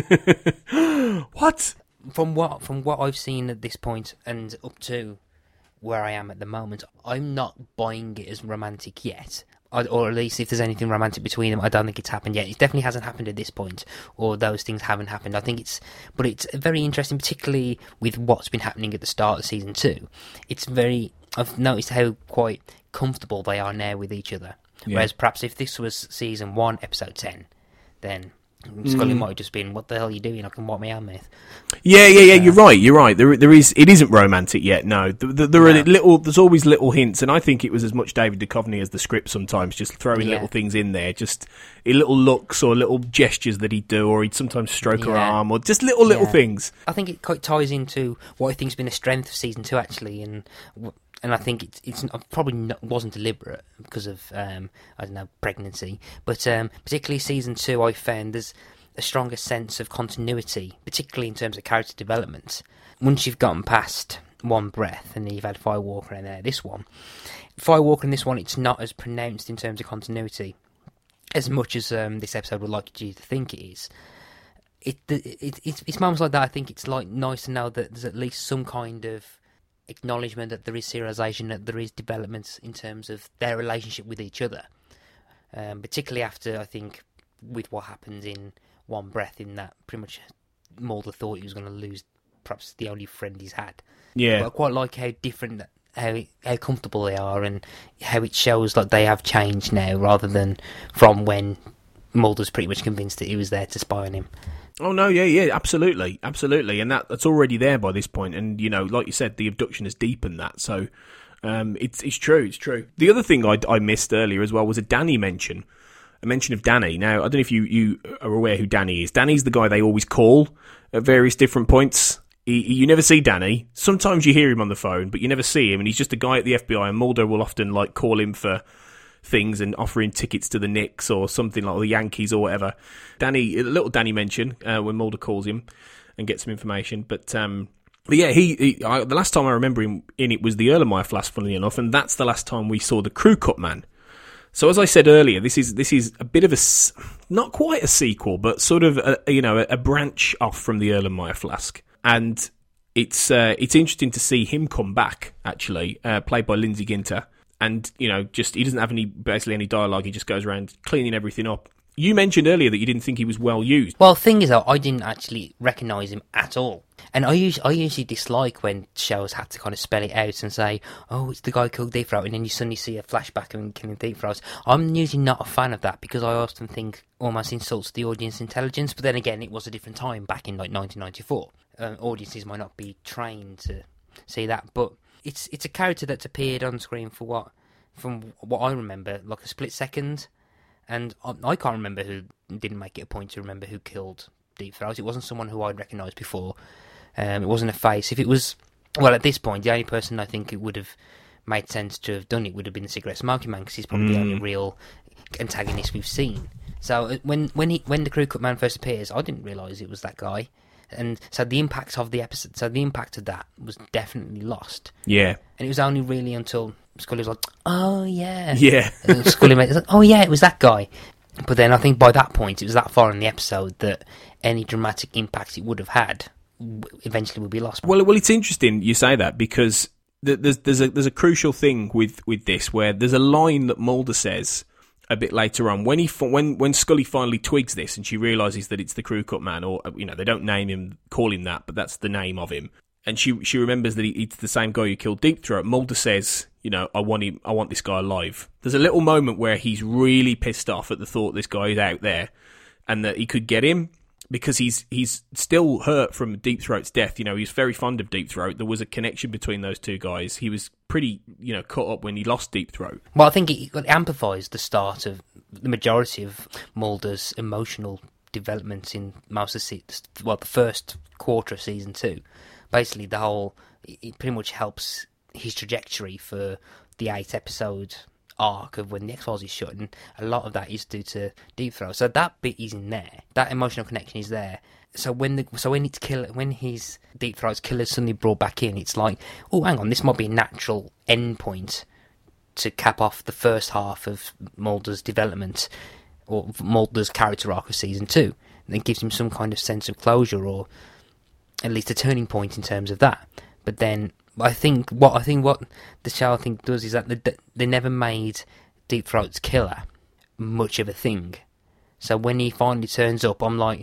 what? From what from what I've seen at this point and up to where I am at the moment, I'm not buying it as romantic yet. I, or at least if there's anything romantic between them, I don't think it's happened yet. It definitely hasn't happened at this point, or those things haven't happened. I think it's, but it's very interesting, particularly with what's been happening at the start of season two. It's very. I've noticed how quite comfortable they are now with each other. Yeah. Whereas perhaps if this was season one, episode ten. Then Scully mm. might have just been, "What the hell are you doing? I can wipe my own mouth." Yeah, yeah, yeah. Uh, you're right. You're right. There, there is. It isn't romantic yet. No, there, there, there no. are little. There's always little hints, and I think it was as much David Duchovny as the script. Sometimes just throwing yeah. little things in there, just little looks or little gestures that he'd do, or he'd sometimes stroke yeah. her arm, or just little little yeah. things. I think it quite ties into what I think's been a strength of season two, actually, and. And I think it's it's probably not, wasn't deliberate because of, um, I don't know, pregnancy. But um, particularly season two, I found there's a stronger sense of continuity, particularly in terms of character development. Once you've gotten past One Breath and you've had Firewalker in there, this one. Firewalker in this one, it's not as pronounced in terms of continuity as much as um, this episode would like you to think it is. It, it, it, it's, it's moments like that, I think it's like nice to know that there's at least some kind of acknowledgement that there is serialization, that there is developments in terms of their relationship with each other, um, particularly after I think with what happens in One Breath, in that pretty much Mulder thought he was going to lose perhaps the only friend he's had. Yeah, but I quite like how different, how how comfortable they are, and how it shows like they have changed now rather than from when Mulder's pretty much convinced that he was there to spy on him. Oh no, yeah, yeah, absolutely, absolutely, and that that's already there by this point. And you know, like you said, the abduction has deepened that. So um, it's it's true, it's true. The other thing I, I missed earlier as well was a Danny mention, a mention of Danny. Now I don't know if you, you are aware who Danny is. Danny's the guy they always call at various different points. He, you never see Danny. Sometimes you hear him on the phone, but you never see him, and he's just a guy at the F B I. And Mulder will often like call him for things and offering tickets to the Knicks or something like the Yankees or whatever. Danny, a little Danny mention uh, when Mulder calls him and gets some information. But, um, but yeah, he, he I, the last time I remember him in it was the Erlenmeyer flask, funnily enough, and that's the last time we saw the crew cut man. So as I said earlier, this is this is a bit of a, not quite a sequel, but sort of a, you know a, a branch off from the Erlenmeyer flask, and it's uh, it's interesting to see him come back actually, uh, played by Lindsay Ginter. And, you know, just he doesn't have any basically any dialogue. He just goes around cleaning everything up. You mentioned earlier that you didn't think he was well used. Well, the thing is, though, I didn't actually recognise him at all. And I usually, I usually dislike when shows have to kind of spell it out and say, oh, it's the guy who killed Deep Throat, and then you suddenly see a flashback of him killing Deep Throat. I'm usually not a fan of that because I often think almost insults the audience intelligence. But then again, it was a different time back in like nineteen ninety-four. Um, audiences might not be trained to see that, but it's it's a character that's appeared on screen for what, from what I remember, like a split second. And I, I can't remember who, didn't make it a point to remember who killed Deep Throat. It wasn't someone who I'd recognised before. Um, it wasn't a face. If it was, well, at this point, the only person I think it would have made sense to have done it would have been the Cigarette Smoking Man, because he's probably mm. the only real antagonist we've seen. So when when he when the Crew Cut Man first appears, I didn't realise it was that guy, and so the impact of the episode, so the impact of that was definitely lost. Yeah, and it was only really until Scully was like, "Oh yeah, yeah," and Scully was like, "Oh yeah, it was that guy." But then I think by that point, it was that far in the episode that any dramatic impact it would have had eventually will be lost. Well, well, it's interesting you say that, because there's there's a there's a crucial thing with, with this, where there's a line that Mulder says a bit later on when he when when Scully finally twigs this and she realizes that it's the Crew Cut Man, or you know they don't name him, call him that, but that's the name of him, and she she remembers that he, it's the same guy who killed Deep Throat. Mulder says, you know, I want him, I want this guy alive. There's a little moment where he's really pissed off at the thought this guy is out there and that he could get him, because he's he's still hurt from Deep Throat's death. You know, he's very fond of Deep Throat. There was a connection between those two guys. He was pretty, you know, cut up when he lost Deep Throat. Well, I think it amplifies the start of the majority of Mulder's emotional development in most of the, well, the first quarter of season two. Basically, the whole, it pretty much helps his trajectory for the eight episode arc of when the X-Files is shut, and a lot of that is due to Deep Throat. So that bit is in there. That emotional connection is there. So when the so when it's kill when his Deep Throat's killer is suddenly brought back in, it's like, oh, hang on, this might be a natural end point to cap off the first half of Mulder's development, or Mulder's character arc of season two. And it gives him some kind of sense of closure, or at least a turning point in terms of that. But then I think what I think what the show I think does is that they, they never made Deep Throat's killer much of a thing. So when he finally turns up, I'm like,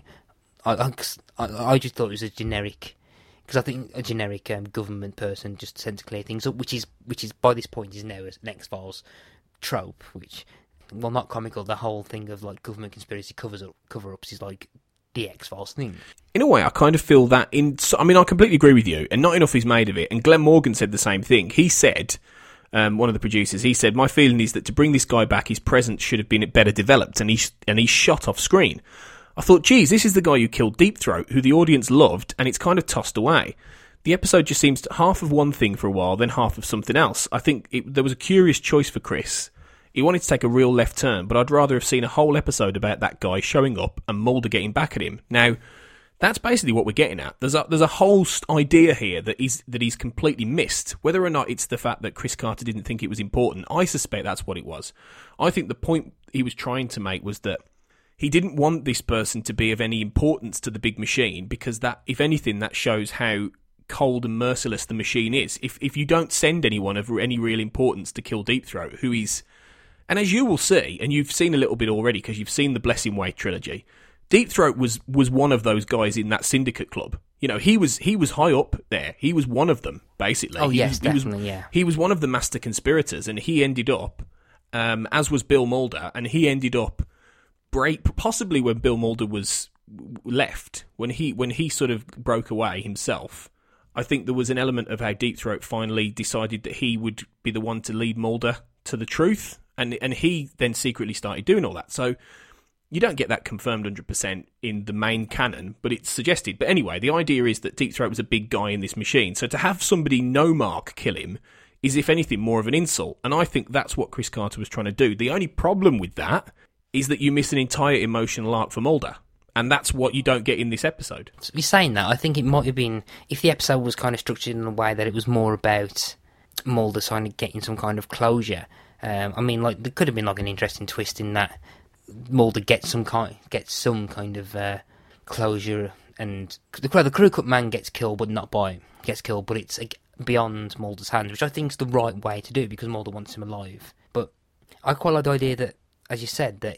I I, I just thought it was a generic, because I think a generic um, government person just sent to clear things up, which is which is by this point is now an X-Files trope, which, well, not comical. The whole thing of like government conspiracy covers up cover ups is like the X-Files thing. In a way, I kind of feel that in... I mean, I completely agree with you, and not enough is made of it. And Glenn Morgan said the same thing. He said, um, one of the producers, he said, my feeling is that to bring this guy back, his presence should have been better developed, and he's, and he's shot off screen. I thought, geez, this is the guy who killed Deep Throat, who the audience loved, and it's kind of tossed away. The episode just seems to half of one thing for a while, then half of something else. I think it, there was a curious choice for Chris. He wanted to take a real left turn, but I'd rather have seen a whole episode about that guy showing up and Mulder getting back at him. Now, that's basically what we're getting at. There's a there's a whole idea here that he's that he's completely missed. Whether or not it's the fact that Chris Carter didn't think it was important, I suspect that's what it was. I think the point he was trying to make was that he didn't want this person to be of any importance to the big machine, because that, if anything, that shows how cold and merciless the machine is. If if you don't send anyone of any real importance to kill Deep Throat, who is... And as you will see, and you've seen a little bit already because you've seen the Blessing Way trilogy, Deep Throat was was one of those guys in that syndicate club. You know, he was he was high up there. He was one of them, basically. Oh, he, yes, he definitely, was, yeah. He was one of the master conspirators, and he ended up, um, as was Bill Mulder, and he ended up, break, possibly when Bill Mulder was left, when he when he sort of broke away himself, I think there was an element of how Deep Throat finally decided that he would be the one to lead Mulder to the truth. And and he then secretly started doing all that. So you don't get that confirmed one hundred percent in the main canon, but it's suggested. But anyway, the idea is that Deep Throat was a big guy in this machine. So to have somebody no mark kill him is, if anything, more of an insult. And I think that's what Chris Carter was trying to do. The only problem with that is that you miss an entire emotional arc for Mulder. And that's what you don't get in this episode. So you're saying that, I think it might have been, if the episode was kind of structured in a way that it was more about Mulder kind of getting some kind of closure... Um, I mean, like there could have been like an interesting twist in that Mulder gets some kind, gets some kind of uh, closure, and the, the Crew Cut Man gets killed, but not by him. Gets killed, but it's like, beyond Mulder's hands, which I think is the right way to do because Mulder wants him alive. But I quite like the idea that, as you said, that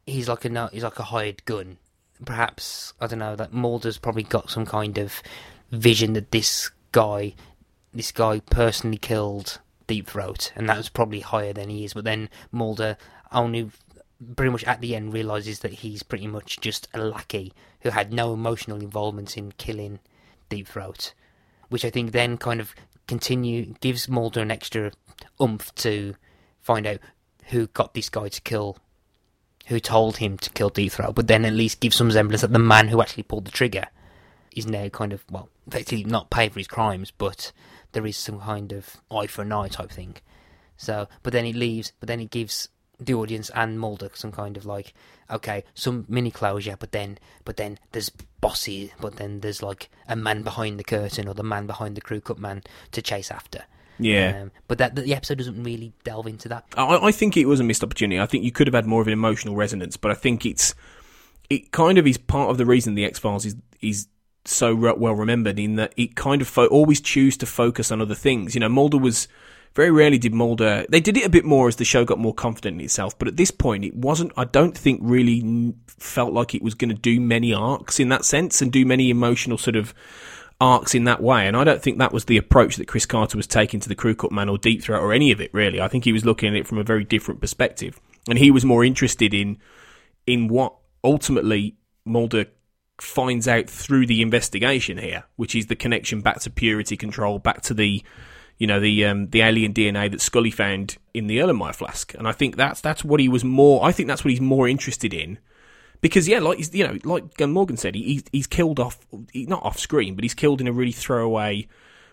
he's like a no, he's like a hired gun. Perhaps I don't know that Mulder's probably got some kind of vision that this guy, this guy personally killed Deep Throat, and that was probably higher than he is. But then Mulder only pretty much at the end realizes that he's pretty much just a lackey who had no emotional involvement in killing Deep Throat, which I think then kind of continue gives Mulder an extra oomph to find out who got this guy to kill, who told him to kill Deep Throat, but then at least give some semblance that the man who actually pulled the trigger is now kind of, well, effectively not paid for his crimes, but there is some kind of eye for an eye type thing. So, but then it leaves, but then it gives the audience and Mulder some kind of like, okay, some mini closure, but then, but then there's bossy, but then there's like a man behind the curtain or the man behind the crew cut man to chase after. Yeah, um, but that the episode doesn't really delve into that. I, I think it was a missed opportunity. I think you could have had more of an emotional resonance, but I think it's it kind of is part of the reason the X-Files is is so re- well remembered, in that it kind of fo- always choose to focus on other things. You know, Mulder was very rarely did Mulder. They did it a bit more as the show got more confident in itself, but at this point, it wasn't. I don't think really felt like it was going to do many arcs in that sense and do many emotional sort of arcs in that way, and I don't think that was the approach that Chris Carter was taking to the Crew Cut Man or Deep Throat or any of it, really. I think he was looking at it from a very different perspective, and he was more interested in in what ultimately Mulder finds out through the investigation here, which is the connection back to purity control, back to the you know the um, the alien D N A that Scully found in the Erlenmeyer flask, and I think that's that's what he was more. I think that's what he's more interested in. Because, yeah, like you know, like Morgan said, he, he's killed off, not off screen, but he's killed in a really throwaway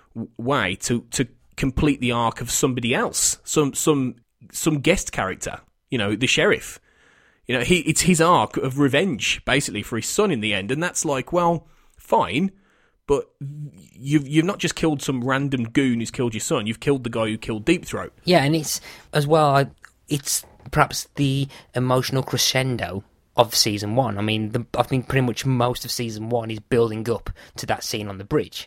way to, to complete the arc of somebody else, some some some guest character, you know, the sheriff. You know, he it's his arc of revenge, basically, for his son in the end, and that's like, well, fine, but you've you've not just killed some random goon who's killed your son, you've killed the guy who killed Deep Throat. Yeah, and it's, as well, it's perhaps the emotional crescendo of season one. I mean, the, I think pretty much most of season one is building up to that scene on the bridge,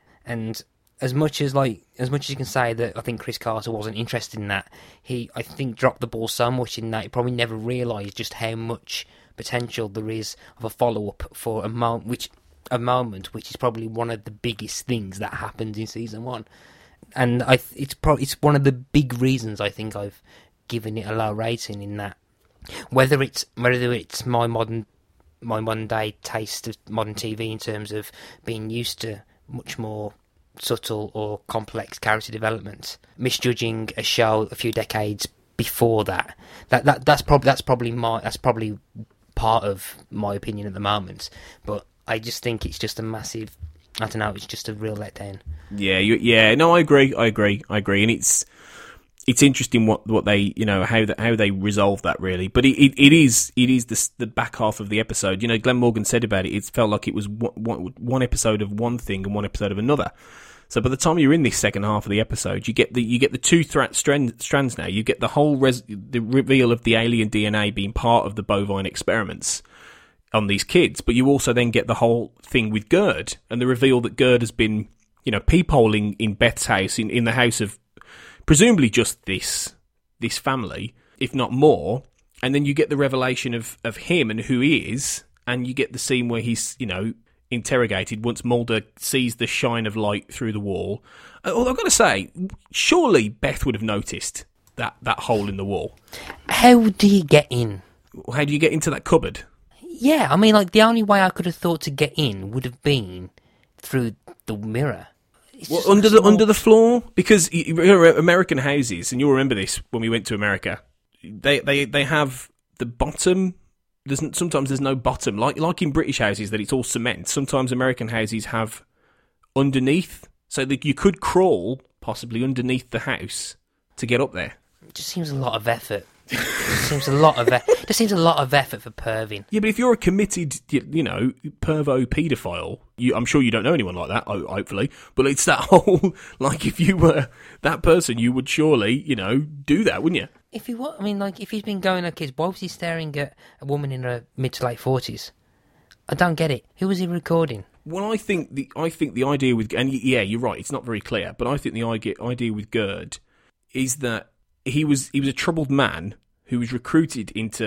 and as much as like as much as you can say that I think Chris Carter wasn't interested in that, he I think dropped the ball so much in that he probably never realised just how much potential there is of a follow up for a moment, which a moment which is probably one of the biggest things that happened in season one, and I it's probably it's one of the big reasons I think I've given it a low rating in that. Whether it's whether it's my modern my modern day taste of modern T V in terms of being used to much more subtle or complex character development, misjudging a show a few decades before that, that, that that's probably that's probably my that's probably part of my opinion at the moment. But I just think it's just a massive. I don't know. It's just a real letdown. Yeah, you, yeah. No, I agree. I agree. I agree. And it's. It's interesting what, what they you know how that how they resolve that, really, but it, it, it is it is the the back half of the episode. You know, Glenn Morgan said about it. It felt like it was one, one episode of one thing and one episode of another. So by the time you're in this second half of the episode, you get the you get the two thra- strand, strands now. You get the whole res- the reveal of the alien D N A being part of the bovine experiments on these kids, but you also then get the whole thing with Gerd and the reveal that Gerd has been you know peepholing in Beth's house in, in the house of. Presumably just this this family, if not more, and then you get the revelation of, of him and who he is, and you get the scene where he's, you know, interrogated once Mulder sees the shine of light through the wall. Although I've got to say, surely Beth would have noticed that, that hole in the wall. How do you get in? How do you get into that cupboard? Yeah, I mean, like, the only way I could have thought to get in would have been through the mirror. Well, under the under the floor, because American houses, and you'll remember this when we went to America. They they, they have the bottom. There's sometimes there's no bottom, like like in British houses that it's all cement. Sometimes American houses have underneath, so that you could crawl possibly underneath the house to get up there. It just seems a lot of effort. It seems a lot of effort. Just seems a lot of effort for perving. Yeah, but if you're a committed, you know, pervo paedophile, you, I'm sure you don't know anyone like that, hopefully. But it's that whole, like, if you were that person, you would surely, you know, do that, wouldn't you? If he was, I mean, like, if he's been going at kids, why was he staring at a woman in her mid to late forties? I don't get it. Who was he recording? Well, I think the I think the idea with, and yeah, you're right, it's not very clear, but I think the idea with Gerd is that. He was he was a troubled man who was recruited into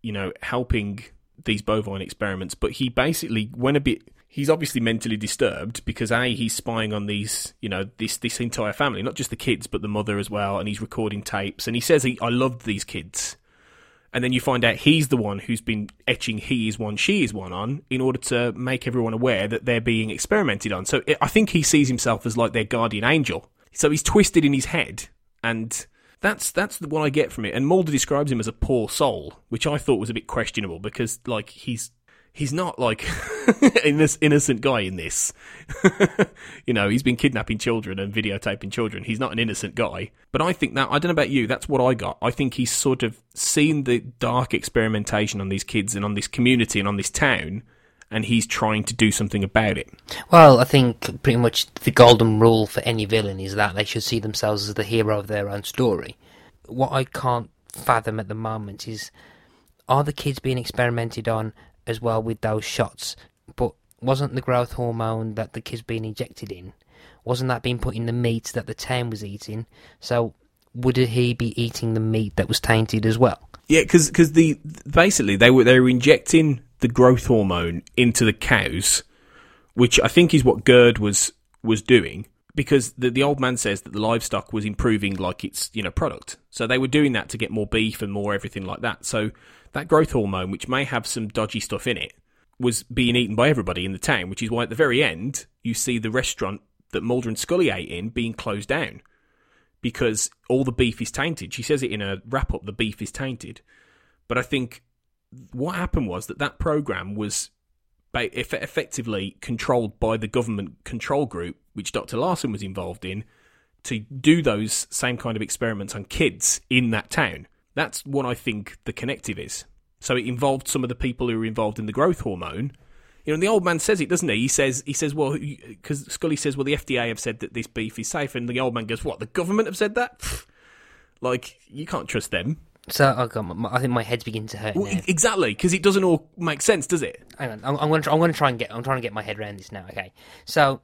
you know, helping these bovine experiments, but he basically went a bit... He's obviously mentally disturbed because, A, he's spying on these, you know, this this entire family, not just the kids, but the mother as well, and he's recording tapes, and he says, he, I loved these kids. And then you find out he's the one who's been etching he is one, she is one on in order to make everyone aware that they're being experimented on. So it, I think he sees himself as like their guardian angel. So he's twisted in his head, and that's that's what I get from it. And Mulder describes him as a poor soul, which I thought was a bit questionable because, like, he's he's not like this innocent guy in this. You know, he's been kidnapping children and videotaping children. He's not an innocent guy. But I think that, I don't know about you, that's what I got. I think he's sort of seen the dark experimentation on these kids and on this community and on this town, and he's trying to do something about it. Well, I think pretty much the golden rule for any villain is that they should see themselves as the hero of their own story. What I can't fathom at the moment is, are the kids being experimented on as well with those shots? But wasn't the growth hormone that the kids being injected in, wasn't that being put in the meat that the town was eating? So would he be eating the meat that was tainted as well? Yeah, because the basically they were they were injecting the growth hormone into the cows, which I think is what Gerd was was doing, because the the old man says that the livestock was improving like its, you know, product. So they were doing that to get more beef and more everything like that. So that growth hormone, which may have some dodgy stuff in it, was being eaten by everybody in the town, which is why at the very end you see the restaurant that Mulder and Scully ate in being closed down because all the beef is tainted. She says it in a wrap-up, the beef is tainted. But I think what happened was that that program was eff- effectively controlled by the government control group, which Doctor Larson was involved in, to do those same kind of experiments on kids in that town. That's what I think the connective is. So it involved some of the people who were involved in the growth hormone. You know, and the old man says it, doesn't he? He says, he says, well, because Scully says, well, the F D A have said that this beef is safe, and the old man goes, what, the government have said that? Pfft. Like, you can't trust them. So I, got my, I think my head's beginning to hurt Well, now. Exactly, because it doesn't all make sense, does it? Hang on, I'm, I'm going to I'm going to try and get I'm trying to get my head around this now. Okay, so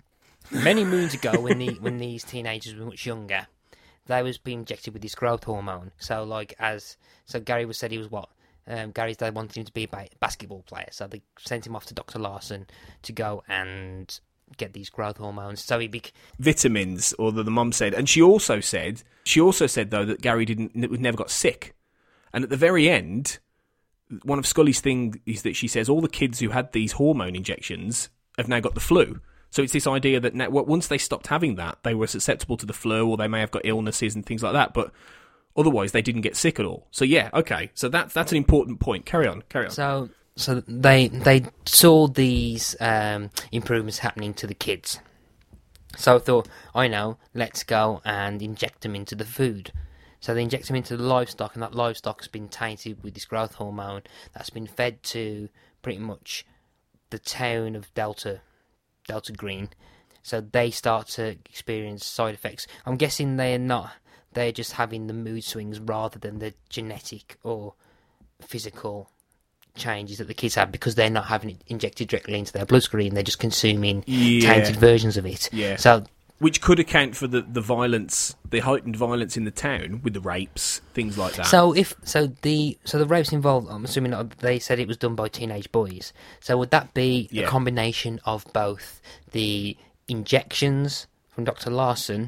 many moons ago, when the when these teenagers were much younger, they was being injected with this growth hormone. So like as so Gary was said he was what um, Gary's dad wanted him to be a ba- basketball player, so they sent him off to Doctor Larson to go and get these growth hormones. So he bec- vitamins, or the, the mum said, and she also said she also said though that Gary didn't never got sick. And at the very end, one of Scully's things is that she says all the kids who had these hormone injections have now got the flu. So it's this idea that now, once they stopped having that, they were susceptible to the flu, or they may have got illnesses and things like that, but otherwise they didn't get sick at all. So yeah, okay, so that's that's an important point. Carry on, carry on. So so they they saw these um, improvements happening to the kids. So I thought, I know, let's go and inject them into the food. So they inject them into the livestock, and that livestock's been tainted with this growth hormone that's been fed to pretty much the town of Delta, Delta Green. So they start to experience side effects. I'm guessing they're not, they're just having the mood swings rather than the genetic or physical changes that the kids have, because they're not having it injected directly into their bloodstream. They're just consuming yeah. tainted versions of it. Yeah. So, which could account for the, the violence, the heightened violence in the town with the rapes, things like that. So if so, the so the rapes involved, I'm assuming they said it was done by teenage boys. So would that be yeah. a combination of both the injections from Doctor Larson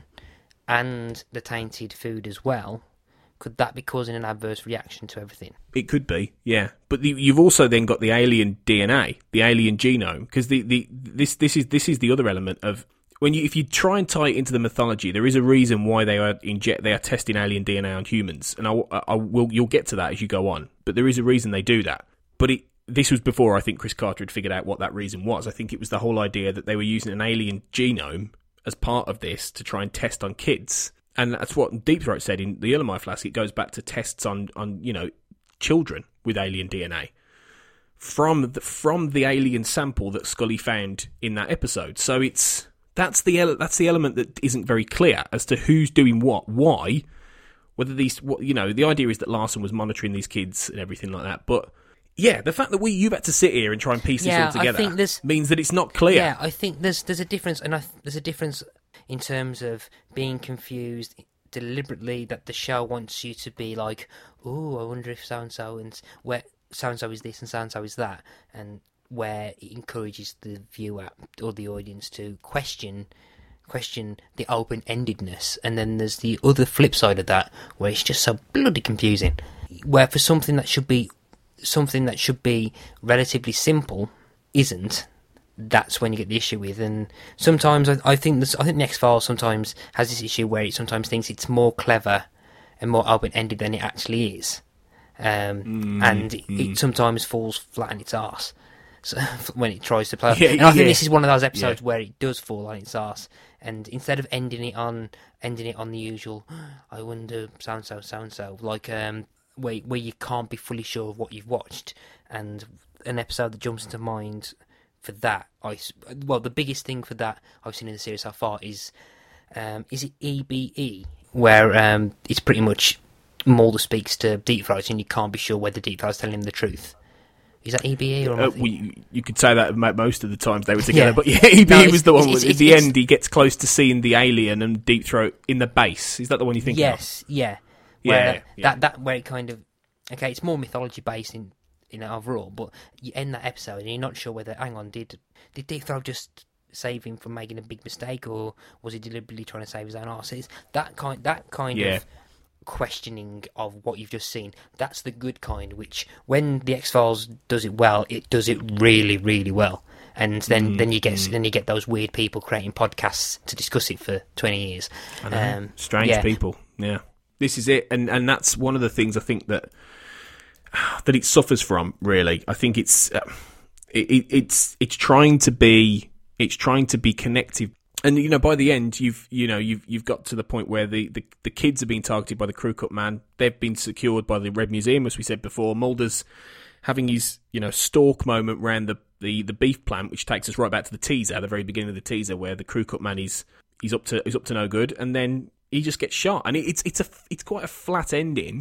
and the tainted food as well? Could that be causing an adverse reaction to everything? It could be, yeah. But the, you've also then got the alien D N A, the alien genome, because the, the this this is this is the other element of when you if you try and tie it into the mythology, there is a reason why they are inject they are testing alien D N A on humans, and I, I will you'll get to that as you go on. But there is a reason they do that. But it this was before I think Chris Carter had figured out what that reason was. I think it was the whole idea that they were using an alien genome as part of this to try and test on kids. And that's what Deep Throat said in the Illamai Flask. It goes back to tests on, on you know, children with alien D N A from the, from the alien sample that Scully found in that episode. So it's that's the ele- that's the element that isn't very clear as to who's doing what, why, whether these, what, you know, the idea is that Larson was monitoring these kids and everything like that. But yeah, the fact that we you've had to sit here and try and piece yeah, this all together I think there's, means that it's not clear. Yeah, I think there's there's a difference, and I, there's a difference in terms of being confused deliberately that the show wants you to be like, oh, I wonder if so and so and where so and so is this and so and so is that, and where it encourages the viewer or the audience to question question the open-endedness. And then there's the other flip side of that, where it's just so bloody confusing, where for something that should be something that should be relatively simple isn't. That's when you get the issue with. And sometimes I, I think this, I think the X-Files sometimes has this issue where it sometimes thinks it's more clever and more open-ended than it actually is, um, mm, and it, mm. it sometimes falls flat on its arse. So when it tries to play, yeah, and I think yeah. this is one of those episodes yeah. where it does fall on its arse, and instead of ending it on ending it on the usual, I wonder so and so, so and so, like um, where where you can't be fully sure of what you've watched, and an episode that jumps into mind for that, I well, the biggest thing for that I've seen in the series so far is, um, is it E B E, where um, it's pretty much Mulder speaks to Deep Throat and you can't be sure whether Deep Throat's telling him the truth. Is that E B E or? Uh, we, you could say that most of the times they were together, yeah. but yeah, E B E no, was the one. It's, it's, at it's, the it's, end, he gets close to seeing the alien and Deep Throat in the base. Is that the one you think? Yes, of? yeah, yeah, where yeah. That that where it kind of okay, it's more mythology based in. You know, overall, but you end that episode and you're not sure whether, hang on, did did Deep Throat just save him from making a big mistake, or was he deliberately trying to save his own arse? It's that kind, that kind yeah. of questioning of what you've just seen. That's the good kind. Which, when the X-Files does it well, it does it really, really well. And then, mm, then you get mm. then you get those weird people creating podcasts to discuss it for twenty years. I know. Um, Strange yeah. people. Yeah, this is it, and and that's one of the things I think that. that it suffers from, really. I think it's uh, it, it's it's trying to be it's trying to be connective, and you know by the end you've you know you've you've got to the point where the, the, the kids are being targeted by the crew cut man. They've been secured by the Red Museum, as we said before. Mulder's having his you know stalk moment around the, the, the beef plant, which takes us right back to the teaser, at the very beginning of the teaser, where the crew cut man is he's up to he's up to no good, and then he just gets shot, and it, it's it's a it's quite a flat ending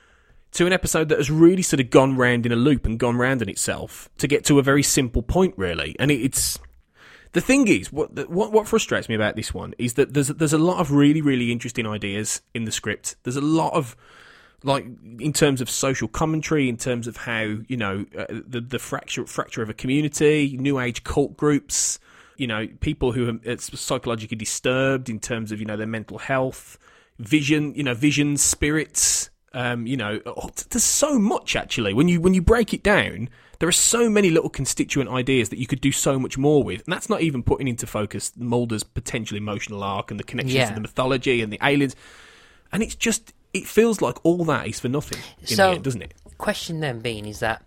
to an episode that has really sort of gone round in a loop and gone round in itself to get to a very simple point, really. And it, it's the thing is, what, what what frustrates me about this one is that there's there's a lot of really really interesting ideas in the script. There's a lot of like in terms of social commentary, in terms of how you know uh, the the fracture fracture of a community, new age cult groups, you know people who are psychologically disturbed in terms of you know their mental health, vision, you know visions, spirits. Um, you know, oh, there's so much actually. When you when you break it down, there are so many little constituent ideas that you could do so much more with, and that's not even putting into focus Mulder's potential emotional arc and the connections yeah. to the mythology and the aliens. And it's just, it feels like all that is for nothing in so, the end, doesn't it? Question then being is that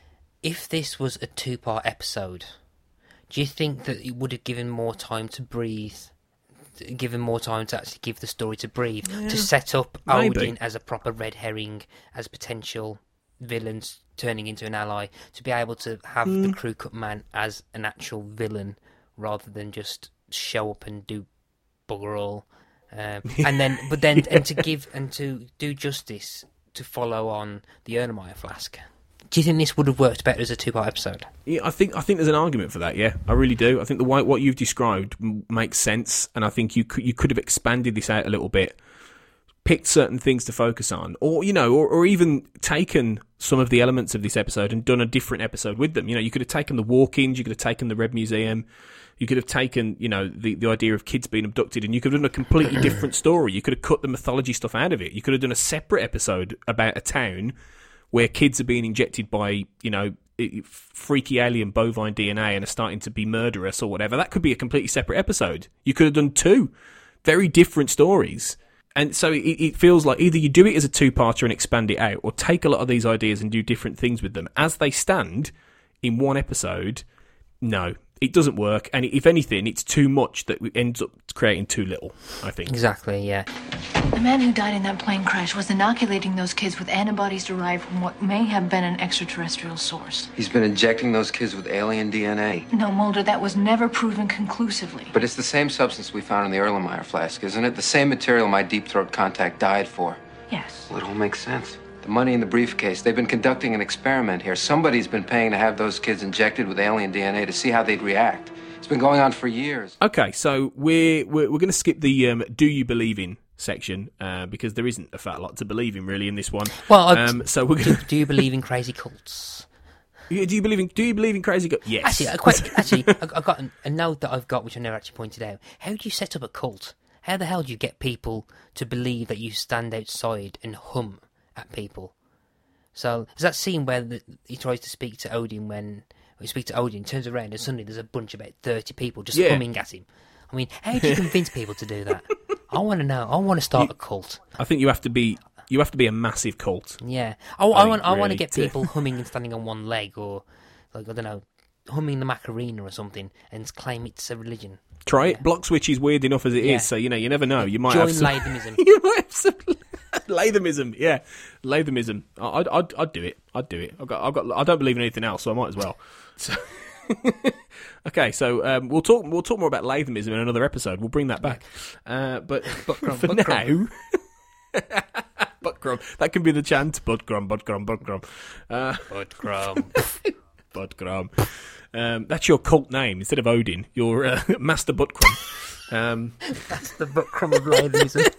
if this was a two-part episode, do you think that it would have given more time to breathe? Given more time to actually give the story to breathe, yeah, to set up maybe. Odin as a proper red herring, as potential villains turning into an ally, to be able to have mm. the crew cut man as an actual villain rather than just show up and do bugger all, um, and then but then yeah. and to give and to do justice to follow on the Erlenmeyer flask. Do you think this would have worked better as a two-part episode? Yeah, I think I think there's an argument for that. Yeah, I really do. I think the way what you've described m- makes sense, and I think you could you could have expanded this out a little bit, picked certain things to focus on, or you know, or, or even taken some of the elements of this episode and done a different episode with them. You know, you could have taken the walk-ins, you could have taken the Red Museum, you could have taken you know the the idea of kids being abducted, and you could have done a completely different story. You could have cut the mythology stuff out of it. You could have done a separate episode about a town where kids are being injected by, you know, freaky alien bovine D N A and are starting to be murderous or whatever. That could be a completely separate episode. You could have done two very different stories. And so it, it feels like either you do it as a two-parter and expand it out, or take a lot of these ideas and do different things with them. As they stand in one episode, no, it doesn't work. And if anything, it's too much that ends up creating too little, I think. Exactly, yeah. The man who died in that plane crash was inoculating those kids with antibodies derived from what may have been an extraterrestrial source. He's been injecting those kids with alien D N A. No, Mulder, that was never proven conclusively. But it's the same substance we found in the Erlenmeyer flask, isn't it? The same material my Deep Throat contact died for. Yes. Well, it all makes sense. The money in the briefcase, they've been conducting an experiment here. Somebody's been paying to have those kids injected with alien D N A to see how they'd react. It's been going on for years. Okay, so we're we're, we're going to skip the um, "Do you believe in" section uh, because there isn't a fat lot to believe in really in this one. Well, um, so we're gonna... do, do you believe in crazy cults? Do you believe in? Do you believe in crazy cults? Yes. Actually, I quite, actually, I- I've got a note that I've got which I never actually pointed out. How do you set up a cult? How the hell do you get people to believe that you stand outside and hum at people? So there's that scene where the, he tries to speak to Odin when he speaks to Odin, turns around and suddenly there's a bunch of about thirty people just Yeah. humming at him. I mean, how do you convince people to do that? I want to know. I want to start You- a cult. I think you have to be. You have to be a massive cult. Yeah, I, I, I want. think I want to really get to- people humming and standing on one leg, or like I don't know, humming the Macarena or something, and claim it's a religion. Try it. Block switch is weird enough as it is, Yeah. so you know you never know. You might Join have some... Lathamism. you might have some Lathamism. Yeah, Lathamism. I- I'd, I'd, I'd do it. I'd do it. I've got, I've got. I don't believe in anything else, so I might as well. So... okay, so um, we'll talk. We'll talk more about Lathamism in another episode. We'll bring that back. Uh, but Buttcrum, for Buttcrum. now, Buttcrum. That can be the chant. Buttcrum, Buttcrum, Buttcrum. Uh, Buttcrum. Buttcrum. Um, that's your cult name instead of Odin. You're uh, Master Buttcrum. Um, That's the Buttcrum of Lathamism.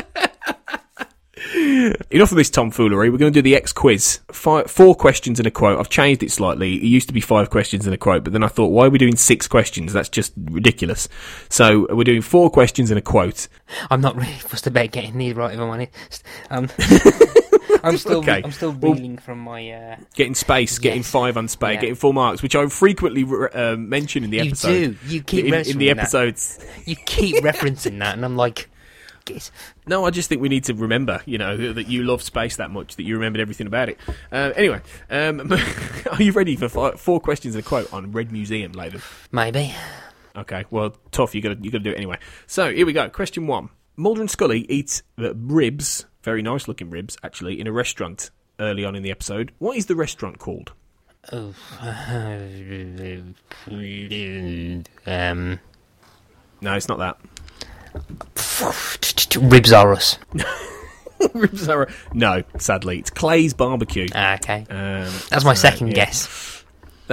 Enough of this tomfoolery. We're going to do the X quiz. Five, four questions and a quote. I've changed it slightly. It used to be five questions and a quote, but then I thought, why are we doing six questions? That's just ridiculous. So we're doing four questions and a quote. I'm not really fussed about getting these right, if I'm honest. Um, I'm still, Okay. I'm still Well, reeling from my. Uh... Getting space, getting Yes. five on space, Yeah. getting full marks, which I frequently uh, mention in the You episode. do. You keep in, in referencing the that. episodes. You keep referencing that, and I'm like, get. No, I just think we need to remember, you know, that you love space that much that you remembered everything about it. Uh, anyway, um, are you ready for five, four questions and a quote on Red Museum, Latham? Maybe. Okay, well, tough. You got to you got to do it anyway. So here we go. Question one: Mulder and Scully eat uh, ribs, very nice looking ribs, actually, in a restaurant early on in the episode. What is the restaurant called? Oh. um. No, it's not that. Ribs are us. Ribs are no, sadly, it's Clay's Barbecue. Ah, okay. Um, That's my so, second yeah. guess.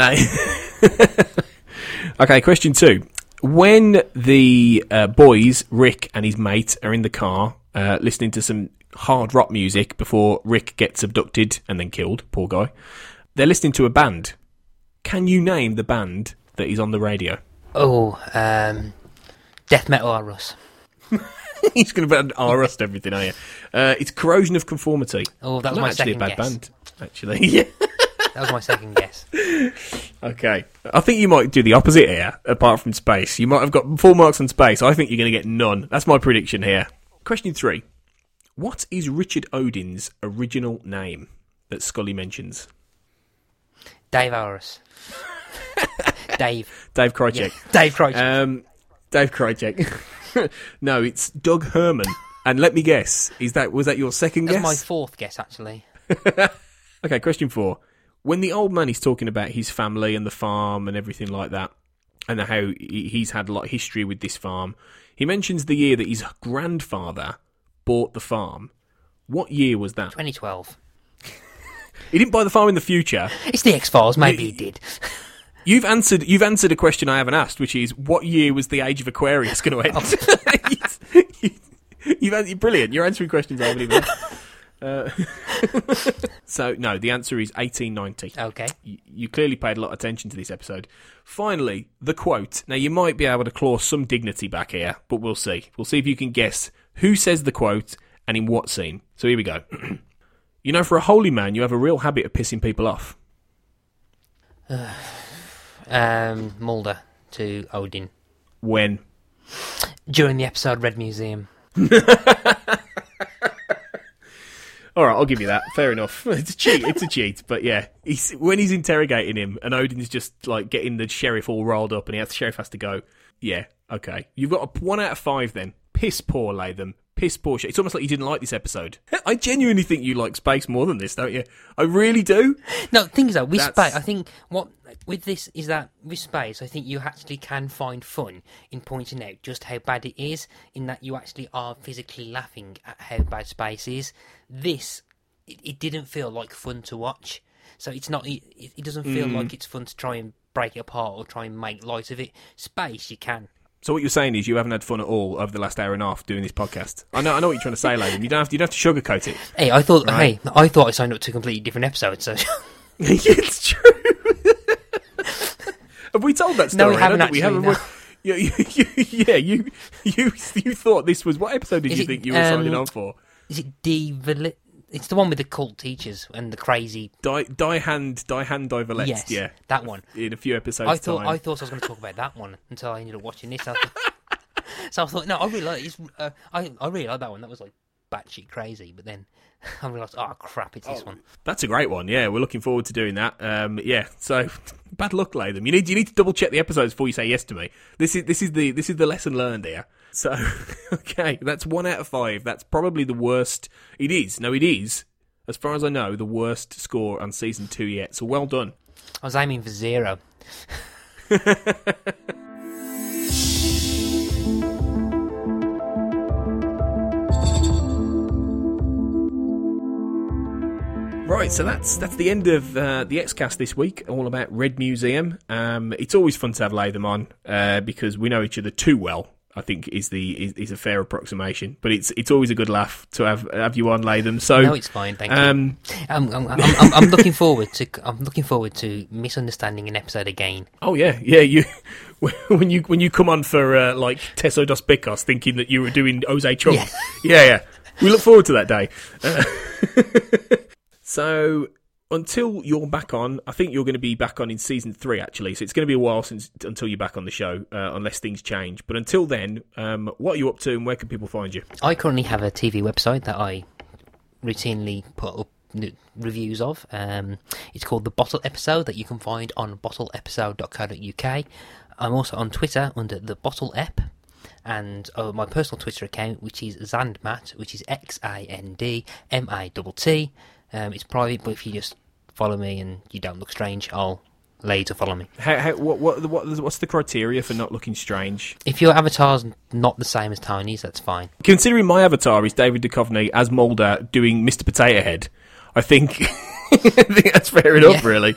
Okay, question two. When the uh, boys, Rick and his mate, are in the car uh, listening to some hard rock music before Rick gets abducted and then killed, poor guy, they're listening to a band. Can you name the band that is on the radio? Oh, um, Death Metal are us. He's going to R-rust everything, are you? Uh, it's Corrosion of Conformity. Oh, that was Not my actually second a bad guess. band, actually. Yeah. That was my second guess. Okay. I think you might do the opposite here, apart from space. You might have got full marks on space. I think you're going to get none. That's my prediction here. Question three. What is Richard Odin's original name that Scully mentions? Dave Aris. Dave. Dave Krychek. Yeah, Dave Krychek. Um, Dave Krychek. No, it's Doug Herman. And let me guess, is that was that your second That's guess? my fourth guess, actually. Okay, question four. When the old man is talking about his family and the farm and everything like that, and how he- he's had a lot of history with this farm, he mentions the year that his grandfather bought the farm. What year was that? twenty twelve. He didn't buy the farm in the future. It's the X-Files. Maybe he did. You've answered. You've answered a question I haven't asked, which is what year was the Age of Aquarius going to end? you, you've, you're brilliant. You're answering questions I haven't even asked. Uh, so no, the answer is eighteen ninety. Okay. You, you clearly paid a lot of attention to this episode. Finally, the quote. Now you might be able to claw some dignity back here, but we'll see. We'll see if you can guess who says the quote and in what scene. So here we go. You know, for a holy man, you have a real habit of pissing people off. Um, Mulder to Odin. When? During the episode Red Museum. All right, I'll give you that. Fair enough. It's a cheat. It's a cheat. But yeah, he's, when he's interrogating him and Odin's just like getting the sheriff all rolled up and he has, the sheriff has to go, yeah, okay. You've got a one out of five then. Piss poor, Latham. Piss poor shit. It's almost like you didn't like this episode. I genuinely think you like space more than this, don't you? I really do. No, thing is though, with That's- space, I think what with this is that with space, I think you actually can find fun in pointing out just how bad it is. In that you actually are physically laughing at how bad space is. This, it, it didn't feel like fun to watch. So it's not. It, it doesn't feel Mm. like it's fun to try and break it apart or try and make light of it. Space, you can. So what you're saying is you haven't had fun at all over the last hour and a half doing this podcast. I know, I know what you're trying to say, Latham. You don't have to, you don't have to sugarcoat it. Hey, I thought, right? hey, I thought I signed up to a completely different episode. So it's true. Have we told that story? No, we haven't. Actually, we haven't. No. You, you, you, yeah, you, you, you thought this was what episode did is you it, think you were um, signing on for? Is it D? It's the one with the cult teachers and the crazy Die, die hand, die hand, die Valets, yes, yeah, that one. In a few episodes. I thought time. I thought I was going to talk about that one until I ended up watching this. I thought, so I thought, no, I really like it's, uh, I I really like that one. That was like batshit crazy, but then I realised, oh crap, it's this oh, one. That's a great one. Yeah, we're looking forward to doing that. Um, yeah, so bad luck, Latham. You need you need to double check the episodes before you say yes to me. This is this is the this is the lesson learned here. So okay, that's one out of five. That's probably the worst. It is. No, it is. As far as I know, the worst score on season two yet. So well done. I was aiming for zero. Right, so that's that's the end of uh, the X-Cast this week, all about Red Museum. Um, it's always fun to have Latham on uh, because we know each other too well, I think is the is, is a fair approximation. But it's it's always a good laugh to have have you on, Latham. So no, it's fine, thank um, you. I'm, I'm, I'm, I'm, I'm looking forward to I'm looking forward to misunderstanding an episode again. Oh yeah, yeah. You when you when you come on for uh, like Teso dos Picos, thinking that you were doing Jose Chung. Yeah. yeah, yeah. We look forward to that day. Uh, So until you're back on, I think you're going to be back on in season three, actually. So it's going to be a while since until you're back on the show, uh, unless things change. But until then, um, what are you up to and where can people find you? I currently have a T V website that I routinely put up reviews of. Um, it's called The Bottle Episode, that you can find on bottle episode dot co dot uk. I'm also on Twitter under The Bottle Ep. And uh, my personal Twitter account, which is Xandmat, which is X I N D M A T T. Um, it's private, but if you just follow me and you don't look strange, I'll allow you to follow me. How, how, what, what, what, what's the criteria for not looking strange? If your avatar's not the same as Tony's, that's fine. Considering my avatar is David Duchovny as Mulder doing Mister Potato Head, I think, I think that's fair enough, yeah. Really.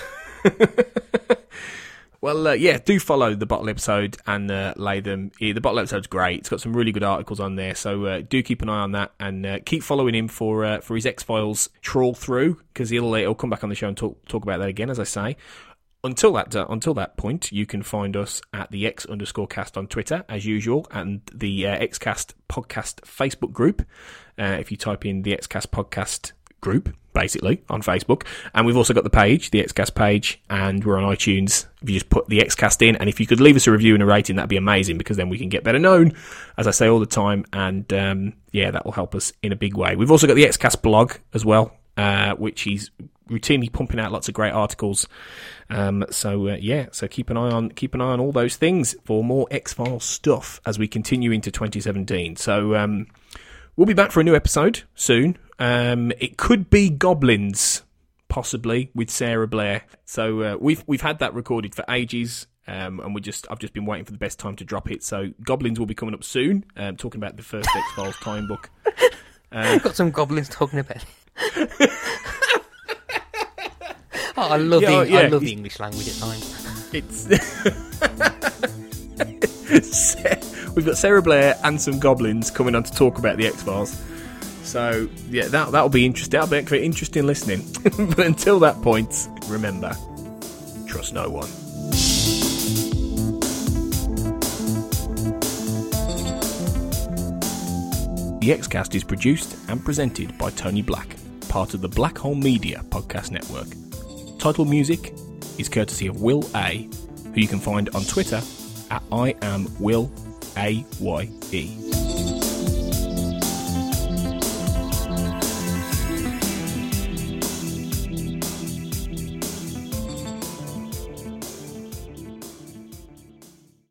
Well, uh, yeah, do follow The Bottle Episode and uh, Latham. Yeah, The Bottle Episode's great. It's got some really good articles on there, so uh, do keep an eye on that and uh, keep following him for uh, for his X-Files trawl through, because he'll he'll come back on the show and talk talk about that again, as I say. Until that uh, until that point, you can find us at the X underscore cast on Twitter, as usual, and the uh, X-Cast podcast Facebook group. Uh, if you type in the X-Cast podcast group, basically, on Facebook. And we've also got the page, the X-Cast page, and we're on iTunes. If you just put the X-Cast in, and if you could leave us a review and a rating, that'd be amazing, because then we can get better known, as I say all the time, and um, yeah, that will help us in a big way. We've also got the X-Cast blog as well, uh, which is routinely pumping out lots of great articles. Um, so uh, yeah, so keep an eye on keep an eye on all those things for more X-Files stuff as we continue into twenty seventeen. So um, we'll be back for a new episode soon. Um, it could be Goblins, possibly, with Sarah Blair. So uh, we've we've had that recorded for ages, um, and we just I've just been waiting for the best time to drop it. So Goblins will be coming up soon. Um, talking about the first X-Files time book. Uh, Got some goblins talking about it. oh, I love yeah, the yeah. I love the English language at times. It's we've got Sarah Blair and some goblins coming on to talk about the X-Files. So, yeah, that, that'll be interesting. That'll be very interesting listening. But until that point, remember, trust no one. The X-Cast is produced and presented by Tony Black, part of the Black Hole Media podcast network. Title music is courtesy of Will A, who you can find on Twitter at I am Will A Y E.